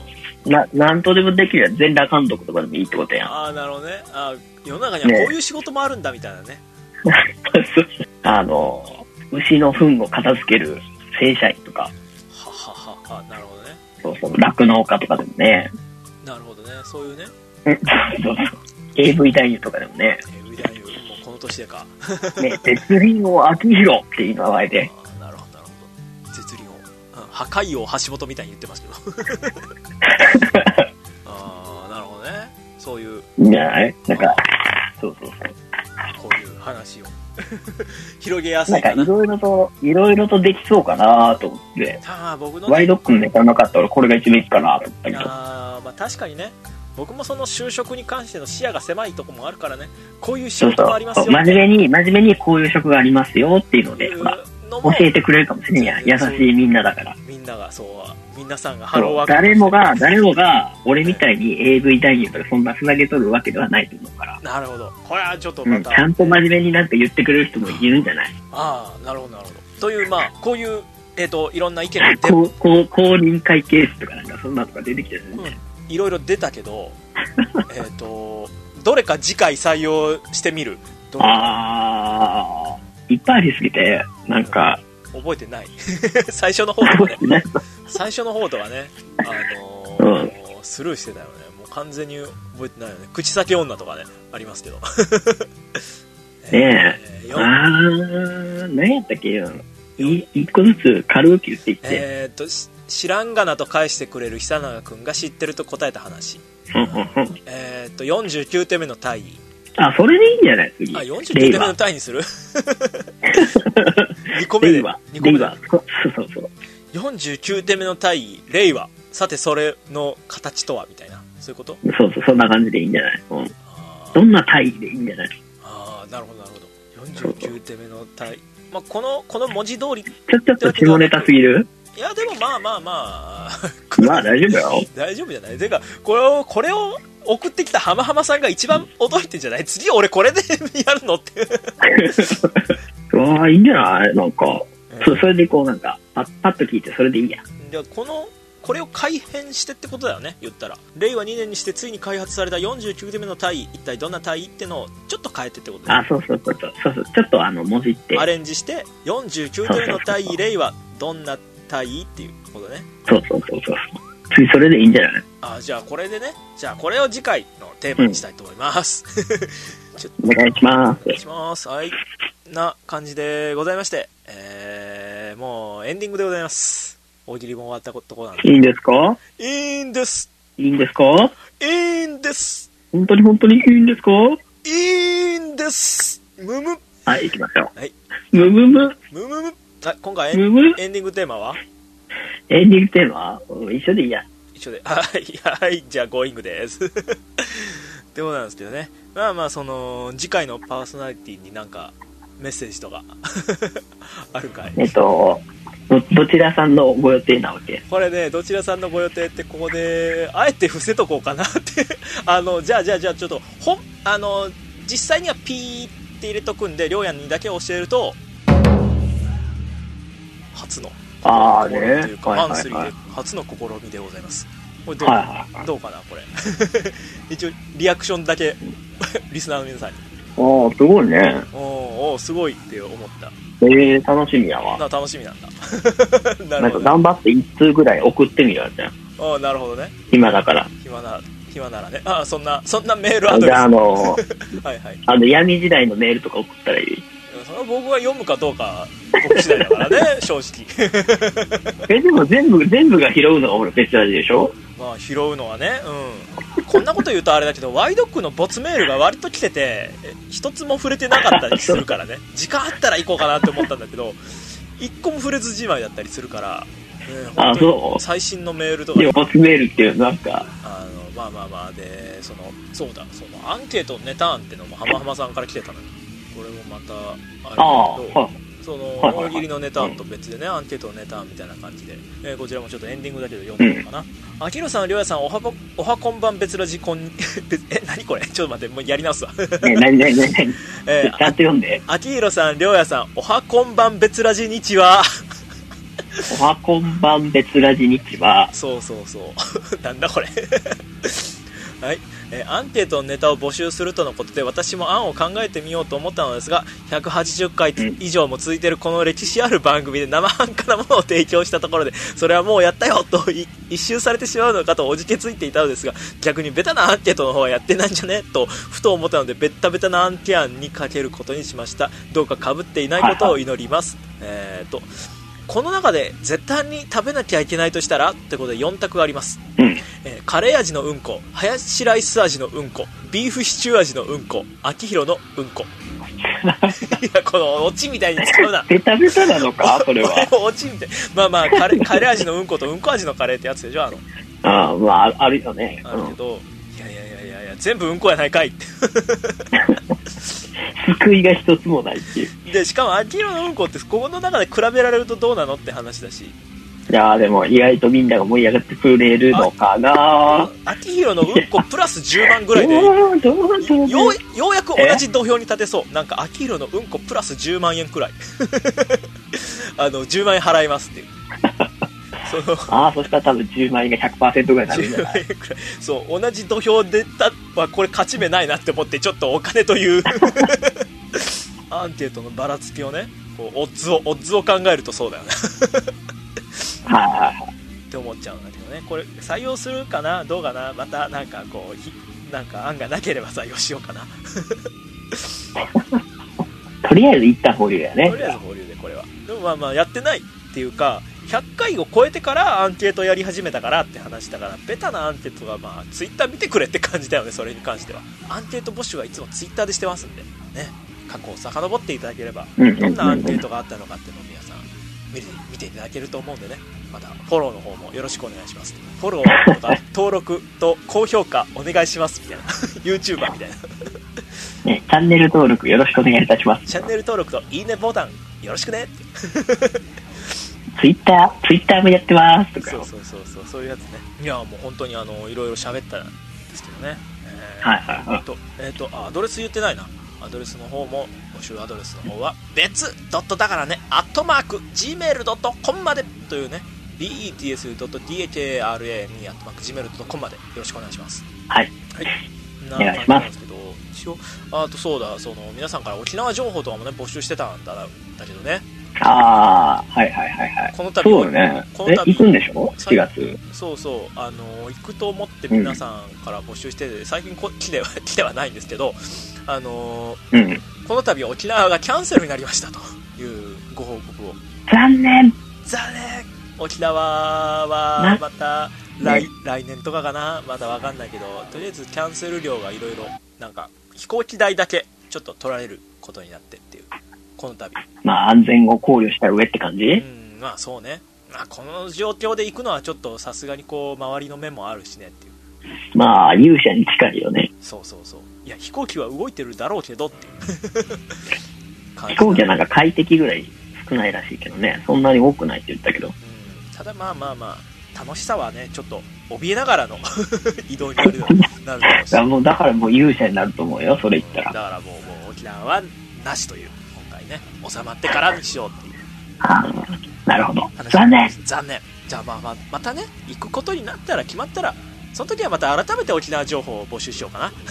S2: な、なんとでもできるやん。全裸監督とかでもいいってことやん。
S1: ああ、なるほどね。あ、世の中にはこういう仕事もあるんだみたいなね。ね
S2: あの、牛の糞を片付ける正社員とか。は
S1: ははは、なるほどね。
S2: そうそう、酪農家とかでもね。
S1: なるほどね、そういうね。
S2: そうそう。エーブイ 男優とかでもね。
S1: エーブイ 男優、もうこの年でか。
S2: ね、絶倫王秋広っていう名前で。
S1: あ、なるほど、なるほど。絶倫王。破壊王橋本みたいに言ってますけど。ああ、なるほどね。そういう。
S2: いいんじゃないなんか、そうそうそう。
S1: こういう話を広げやすいかな。
S2: なんかいろいろといろいろとできそうかなと思って。
S1: あ、僕のね、
S2: ワイドックのネタなかったらこれが一番いいかなと思ったけど。
S1: あ、まあ確かにね。僕もその就職に関しての視野が狭いとこもあるからね。こういう仕事もありますよ。
S2: そうそう、真面目に真面目にこういう職がありますよっていうので、まあ、教えてくれるかもしれない。優しいみんなだから。
S1: みんながそう。皆さんがハローワーク
S2: 誰もが誰もが俺みたいに エーブイ 男優とかそんなつなげとるわけではないと思うから。
S1: なるほど。これはちょっとまた、
S2: うん、ちゃんと真面目になんか言ってくれる人もいるんじゃない。
S1: ああ、なるほどなるほど。という、まあこういうえっ、ー、といろんな意見が
S2: 出こうこう公認会ケースとかなんかそんなとか出てきてるんで、ね、
S1: うん、いろいろ出たけどえっとどれか次回採用してみる。
S2: ああ、いっぱいありすぎてなんか、
S1: うん、 覚えてない最初の方とかね最初の方とかね、あのーうん、スルーしてたよね。もう完全に覚えてないよね。口先女とかねありますけど
S2: ねえ、えー、あー何やったっけ、一個ずつ軽く言っていって、
S1: えー、っと知らんがなと返してくれる久永くんが知ってると答えた話えー、っとよんじゅうきゅうてんめのタイ。
S2: あ、それでいいんじゃない次。
S1: あ、よんじゅうきゅうてんめのタイにするにこめでにこめで
S2: そうそうそう、
S1: よんじゅうきゅうてんめのタイ令和、さてそれの形とはみたいな、そういうこと。
S2: そうそう、そんな感じでいいんじゃない、うん、どんなタイでいいんじゃない。
S1: ああ、なるほどなるほど。よんじゅうきゅうてんめのタイ、まあ、このこの文字通りち
S2: ょちょっと下ネタすぎる。
S1: いやでもまあまあまあ
S2: まあ大丈夫よ
S1: 大丈夫じゃない。てかこれをこれを送ってきた浜浜さんが一番驚いてんじゃない。次俺これでやるのって
S2: ああ、いいんじゃない。なんか、えー、そ, それでこうなんかパッパッと聞いてそれでいいや。
S1: じゃあこのこれを改変してってことだよね、言ったら。れいわにねんにしてついに開発されたよんじゅうきゅうてんめのタイ、一体どんなタイってのをちょっと変えてってことだよね。
S2: あ、そうそうそうそうそう、ちょっとあの文字って
S1: アレンジしてよんじゅうきゅうてんめのタイれいわどんなタイっていうことね。
S2: そうそうそうそう、次それでいいんじゃない。
S1: あ、じゃあこれでね、じゃあこれを次回のテーマにしたいと思います、
S2: うん、ちょっとお願いします。
S1: お願いします。はい、な感じでございまして、えー、もうエンディングでございます。大喜利も終わったところなんで。
S2: いいんですか。
S1: いいんです。
S2: いいんですか。
S1: いいんです。
S2: 本当に本当にいいんですか。
S1: いいんです。むむ。
S2: はい、行きましょう。
S1: はい。
S2: むむむ。
S1: むむむ。はい、今回エン、
S2: むむ
S1: エンディングテーマは
S2: エンディングテーマは一緒でいいや。
S1: 一緒で。はい、はい、じゃあゴーイングです。ってことなんですけどね。まあまあ、その、次回のパーソナリティになんかメッセージとかあるかい。
S2: えっと、ど, どちらさんのご予定なわけ。
S1: これね、どちらさんのご予定ってここであえて伏せとこうかなってあのじゃあじゃあじゃあちょっとほんあの実際にはピーって入れとくんで、りょうやんにだけ教えると、初の
S2: あ
S1: 試みというか、マンスリーで初の試みでございます。これどう、はいはいはい、どうかなこれ一応リアクションだけリスナーの皆さんに。
S2: ああ、すごいね。
S1: おお、すごいって思った。
S2: えー、楽しみやわ。
S1: な楽しみなんだ
S2: なるほど、ね、なんか頑張って一通ぐらい送ってみようじゃん。
S1: ああ、なるほどね。
S2: 暇だから
S1: 暇な暇ならね。ああ、そんなそんなメールアドレス。
S2: じゃあ、あのー、
S1: はいはい、
S2: あの闇時代のメールとか送ったらいい。
S1: それは僕が読むかどうか僕次第だからね正直
S2: え、でも全部全部が拾うのが俺別味でしょ。
S1: まあ拾うのはね、うん、こんなこと言うとあれだけどワイドックのボツメールが割と来てて一つも触れてなかったりするからね時間あったら行こうかなって思ったんだけど一個も触れずじまいだったりするから、ね、
S2: あ、そう。
S1: 最新のメールとか、
S2: ね、ボツメールっていうなんか
S1: あのまあまあまあでそのそうだそのアンケートネタ案ってのも浜浜さんから来てたのに、これもまたあれだけど、その大喜利のネタ案と別でね、アンケートのネタ案みたいな感じで、えー、こちらもちょっとエンディングだけど読んでみようかな。あきひろさん、りょうやさん、おはこおはこんばん別ラジコンえ、何これ、ちょっと待って、もうやり直すわ。
S2: え、何何何何、えー、ちゃんと読んで。
S1: あきひろさん、りょうやさん、おはこんばん別ラジ日は
S2: おはこんばん別ラジ日は
S1: そうそうそうなんだこれはい、えー、アンケートのネタを募集するとのことで私も案を考えてみようと思ったのですが、ひゃくはちじゅっかい以上も続いているこの歴史ある番組で生半可なものを提供したところでそれはもうやったよと一周されてしまうのかとおじけついていたのですが、逆にベタなアンケートの方はやってないんじゃねとふと思ったので、ベッタベタなアンケ案にかけることにしました。どうか被っていないことを祈ります。えーとこの中で絶対に食べなきゃいけないとしたらってことでよん択があります、
S2: うん
S1: えー、カレー味のうんこ、ハヤシライス味のうんこ、ビーフシチュー味のうんこ、あきひろのうんこいやこのオチみたいに使うな
S2: ベタベタなのかそれは
S1: オチみたい、まあまあカレー、カレー味のうんことうんこ味のカレーってやつでしょ。あの
S2: あ、まあ、あるよね、
S1: あるけど、うん、いやいやいやいやいや全部うんこやないかいって
S2: 救いが一つもないっていう
S1: で、しかもあきひろのうんこってここの中で比べられるとどうなのって話だし、
S2: いやでも意外とみんなが盛り上がってくれるのかな。
S1: あきひろのうんこプラスじゅうまんぐらいでよう、ようやく同じ土俵に立てそう。なんかあきひろのうんこプラスじゅうまんえんくらいあのじゅうまんえん払いますっていうその
S2: ああ、そしたら多分じゅうまんえんが ひゃくパーセント ぐらいになるんじゃない。
S1: そう同じ土俵でた、まあ、これ勝ち目ないなって思ってちょっとお金というアンケートのばらつきをね、こうオッズをオッズを考えるとそうだよね
S2: はいはいはい
S1: って思っちゃうんだけどね。これ採用するかなどうかな、またなんかこうひなんか案がなければ採用しようかな
S2: とりあえず一旦保留だよね。
S1: とりあえず保留でこれは。でもまあまあやってないっていうか、ひゃっかいを超えてからアンケートやり始めたからって話だから、ベタなアンケートがまあツイッター見てくれって感じだよね。それに関してはアンケート募集はいつもツイッターでしてますんでね、過去を遡っていただければどんなアンケートがあったのかっていうのを皆さん見て、見ていただけると思うんでね、またフォローの方もよろしくお願いします。フォローとか登録と高評価お願いしますみたいなYouTuber みたいな
S2: ね、チャンネル登録よろしくお願いいたします。
S1: チャンネル登録といいねボタンよろしくね
S2: ツイッターツイッターもやってますとか。
S1: そうそうそうそうそういうやつね。いやもう本当にあのいろいろ喋ったんですけどね、えー、
S2: はいはいはい。
S1: えっとえっとアドレス言ってないな。アドレスの方も募集アドレスの方は別ドットだからねアットマーク ジーメールドットコム までというね ビーイーティーエスドットディーエイチエーアールエーエヌイー アットマーク ジーメールドットコム までよろしくお願いします。
S2: はい、
S1: はい、
S2: お願いします。
S1: なんですけど、一応あとそうだ、その皆さんから沖縄情報とかもね募集してたんだだけどね。
S2: ああ、はいはいはいはい。
S1: この度
S2: そうね。
S1: この度
S2: え行くんでしょ？しちがつ。
S1: そうそう、あの行くと思って皆さんから募集してて、うん、最近こ来ては来てはないんですけど、あのーうん、この度沖縄がキャンセルになりましたというご報告を。
S2: 残念。
S1: 残念。沖縄はまた来、ね、来年とかかな、まだわかんないけど、とりあえずキャンセル料がいろいろなんか飛行機代だけちょっと取られることになってっていう。この度
S2: まあ安全を考慮した上って感じ。
S1: うん、まあそうね、まあ、この状況で行くのはちょっとさすがにこう周りの目もあるしねっていう。
S2: まあ勇者に近いよね。
S1: そうそうそう、いや飛行機は動いてるだろうけどっていう
S2: 飛行機はなんか快適ぐらい少ないらしいけどね、そんなに多くないって言ったけど、うん、
S1: ただまあまあまあ楽しさはねちょっと怯えながらの移動になるようになると思うし
S2: もうだからもう勇者になると思うよそれ言ったら、
S1: うん、だからもう、もう沖縄はなしという、今回ね収まってからにしようっていう。
S2: あなるほど、残念
S1: 残念。じゃあまあまあまたね行くことになったら決まったらその時はまた改めて沖縄情報を募集しようかな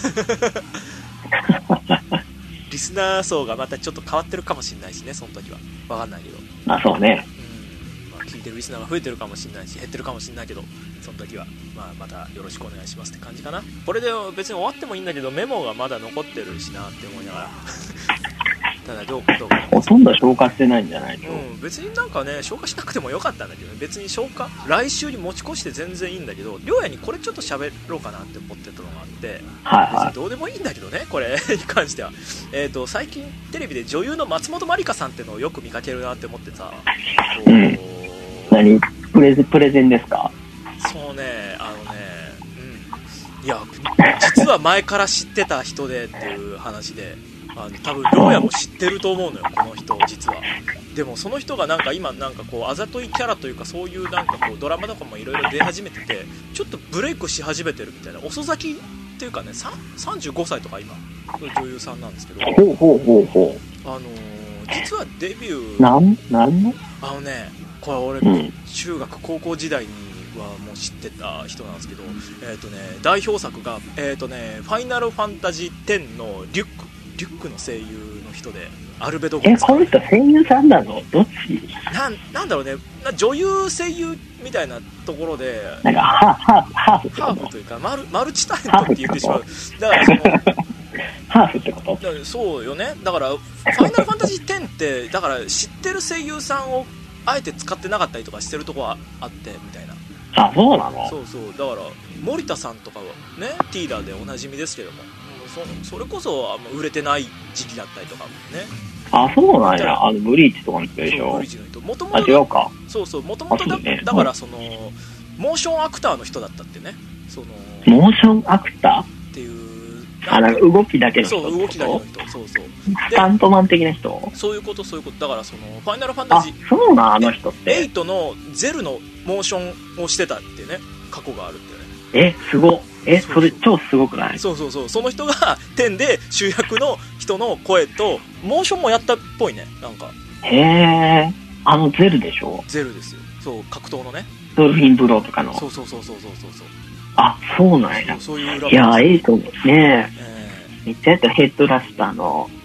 S1: リスナー層がまたちょっと変わってるかもしれないしね、その時は分かんないけど、
S2: まあそうね、
S1: うん、まあ、聞いてるリスナーが増えてるかもしれないし減ってるかもしれないけど、その時は、まあ、またよろしくお願いしますって感じかな。これで別に終わってもいいんだけどメモがまだ残ってるしなって思いながらただどうかどうか
S2: ほとんど消化してないんじゃないの、
S1: うん、別になんかね消化しなくてもよかったんだけどね、別に消化来週に持ち越して全然いいんだけど、りょうやにこれちょっと喋ろうかなって思ってたのがあって、
S2: はいはい、
S1: 別にどうでもいいんだけどねこれに関しては。えーと最近テレビで女優の松本まりかさんってのをよく見かけるなって思ってさ、
S2: うん、何プレゼプレゼンですか？
S1: そうね、あのね、うん、いや実は前から知ってた人でっていう話で、あの多分りょうやも知ってると思うのよこの人実は。でもその人がなんか今なんかこうあざといキャラというかそういうなんかこうドラマとかもいろいろ出始めててちょっとブレイクし始めてるみたいな、遅咲きっていうかねさんじゅうごさいとか今女優さんなんですけど、
S2: ほうほうほうほう、
S1: あのー、実はデビュ
S2: ーなんなんの
S1: あのねこれ俺、うん、中学高校時代にはもう知ってた人なんですけど、えっ、ー、とね代表作がえっ、ー、とねファイナルファンタジーテンのリュックリュックの声優の人でアルベド・ゴン
S2: えこの人声優さんなの？どっち？
S1: なんなんだろうね、女優声優みたいなところで
S2: なんかハーフハーフ
S1: ハーフというかマルマルチタレントって言ってしまう。だからその
S2: ハーフってこと？
S1: だからそうよね。だからファイナルファンタジーテンってだから知ってる声優さんをあえて使ってなかったりとかしてるとこはあってみたいな。
S2: あ、そうなの？
S1: そうそう、だから森田さんとかはねティーダーでおなじみですけども、そ, それこそ売れてない時期だったりとかもね。
S2: あ、そうなんや。あのブリーチとかの人でしょ。
S1: ブリーチの人もともと、
S2: あ、違うか。
S1: そうそう、もともとだからそのモーションアクターの人だったってね。その
S2: モーションアクター
S1: っていう
S2: あ、なんか動きだけの人。
S1: そう動きだけの人、そうそう。
S2: スタントマン的な人。
S1: そういうことそういうことだからそのファイナルファンタジー。
S2: あ、そうなんあの人って。
S1: エイトのゼルのモーションをしてたってね過去があるってね。
S2: え、すごえ、それ超すごくない？
S1: そうそうそう、その人がテンで主役の人の声とモーションもやったっぽいね、なんか。
S2: へえ、あのゼルでしょ？
S1: ゼルですよ。そう格闘のね。
S2: ドルフィンブローとかの。
S1: そうそうそうそうそうそうそう。
S2: あ、そうなんや。
S1: そういう裏
S2: いやエイトね、
S1: え
S2: ー、めっちゃやったヘッドラスターの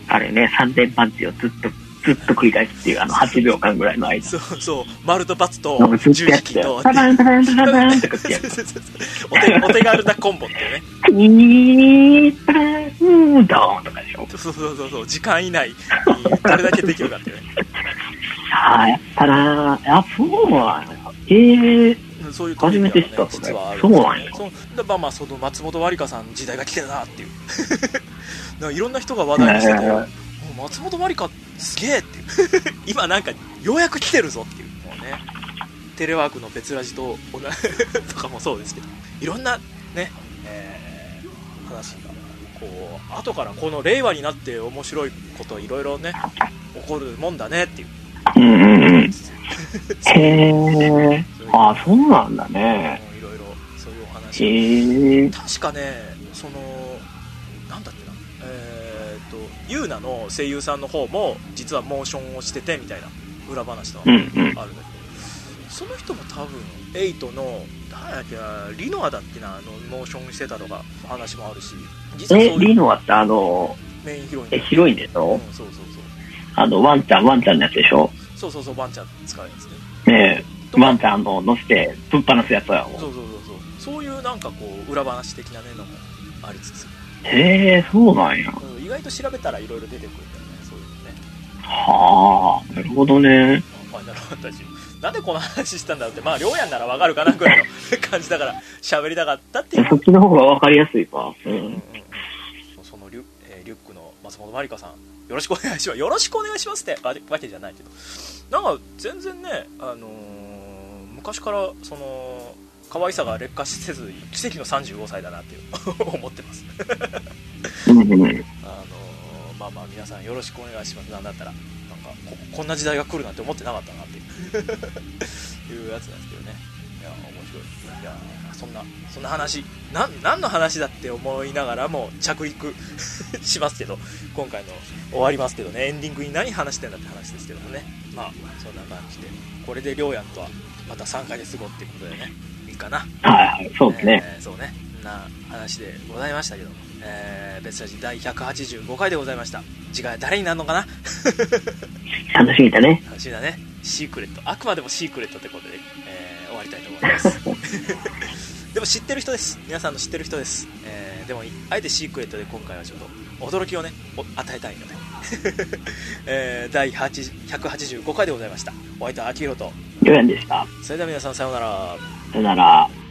S2: あれね、さんぜんパンチをずっと、ずっと繰り返すっていう、あの、はちびょうかんぐらいの間。
S1: そうそう、丸とバツと
S2: 十
S1: 十字キーと、
S2: タバンタバンタバンタバンってかってやる。
S1: お手、お手軽なコンボっていうね。
S2: キーパーンドーンとかでしょ。
S1: そうそうそうそう、時間以内に誰だけできるかっていうね。
S2: ああ、やったなあ。あ、そうなんや。ええー。
S1: そういう
S2: 初めて知ったそれ。そうなんや。
S1: そう、まあまあ、その松本まりかさん時代が来てるなっていう。なんかいろんな人が話題にしてて、もう松本まりかすげえっていう。今なんかようやく来てるぞっていう。もうね、テレワークの別ラジととかもそうですけど、いろんなね、えー、話がこう後からこの令和になって面白いこといろいろね起こるもんだねっていう。
S2: うんうんうん。へえ。ああ、そうなんだね。
S1: いろいろそういうお話。
S2: へえ。
S1: 確かね、そのなんだっけな、えー、っとユーナの声優さんの方も実はモーションをしててみたいな裏話とかあるんだけど、うんうん、その人も多分エイトの誰だっけな、リノアだっけな、あのモーションしてたとか話もあるし、
S2: 実はそういうえリノアってあの
S1: メインヒロイン
S2: えヒロインでしょ、うん、
S1: そうそうそう、
S2: あのワンちゃんワンちゃんのやつでしょ。
S1: そうそうそう、ワンちゃん使うやつね。
S2: ねえ、ワンちゃんの乗せてぶっ放すやつやもん。
S1: そうそうそうそう、そういうなんかこう裏話的なねのもありつつ。
S2: へえ、そうなんや。
S1: 意外と調べたらいろいろ出てくるんだよね、そういうのね。
S2: はあ、なるほどね。
S1: ファイナルファンタジーなんでこの話したんだろうって、まあ両やんならわかるかなぐらいの感じだから喋りたかったっていう。
S2: そっちの方がわかりやすいわ。うん。うんうんうん、
S1: そのリュ、えー、リュックの松本まりかさん、よろしくお願いします。よろしくお願いしますってわけじゃないけど、なんか全然ね、あのー、昔からその可愛さが劣化せず奇跡のさんじゅうごさいだなっていう思ってますあのー、まあまあ皆さんよろしくお願いします。なんだったらなんか こ, こんな時代が来るなんて思ってなかったなっていういうやつなんですけどね。いや面白い。いやそんなそんな話な何の話だって思いながらも着陸しますけど、今回の終わりますけどね、エンディングに何話してんだって話ですけどもね、まあそんな感じでこれでりょうやんとはまたさんかげつごっていうことでね、いいかな。
S2: はい、そうですね、
S1: えー、そうね、そんな話でございましたけども、えー、別ラジ第ひゃくはちじゅうごかいでございました。次回誰になるのかな
S2: 楽しみだね。
S1: 楽しみだね。シークレット、あくまでもシークレットってことで、えー、終わりたいと思いますでも知ってる人です、皆さんの知ってる人です、えー、でもあえてシークレットで今回はちょっと驚きをね与えたいので、えー、第ひゃくはちじゅうごかいでございました。お相手は秋広と
S2: りょうやんでした。
S1: それでは皆さんさようなら。
S2: さようなら。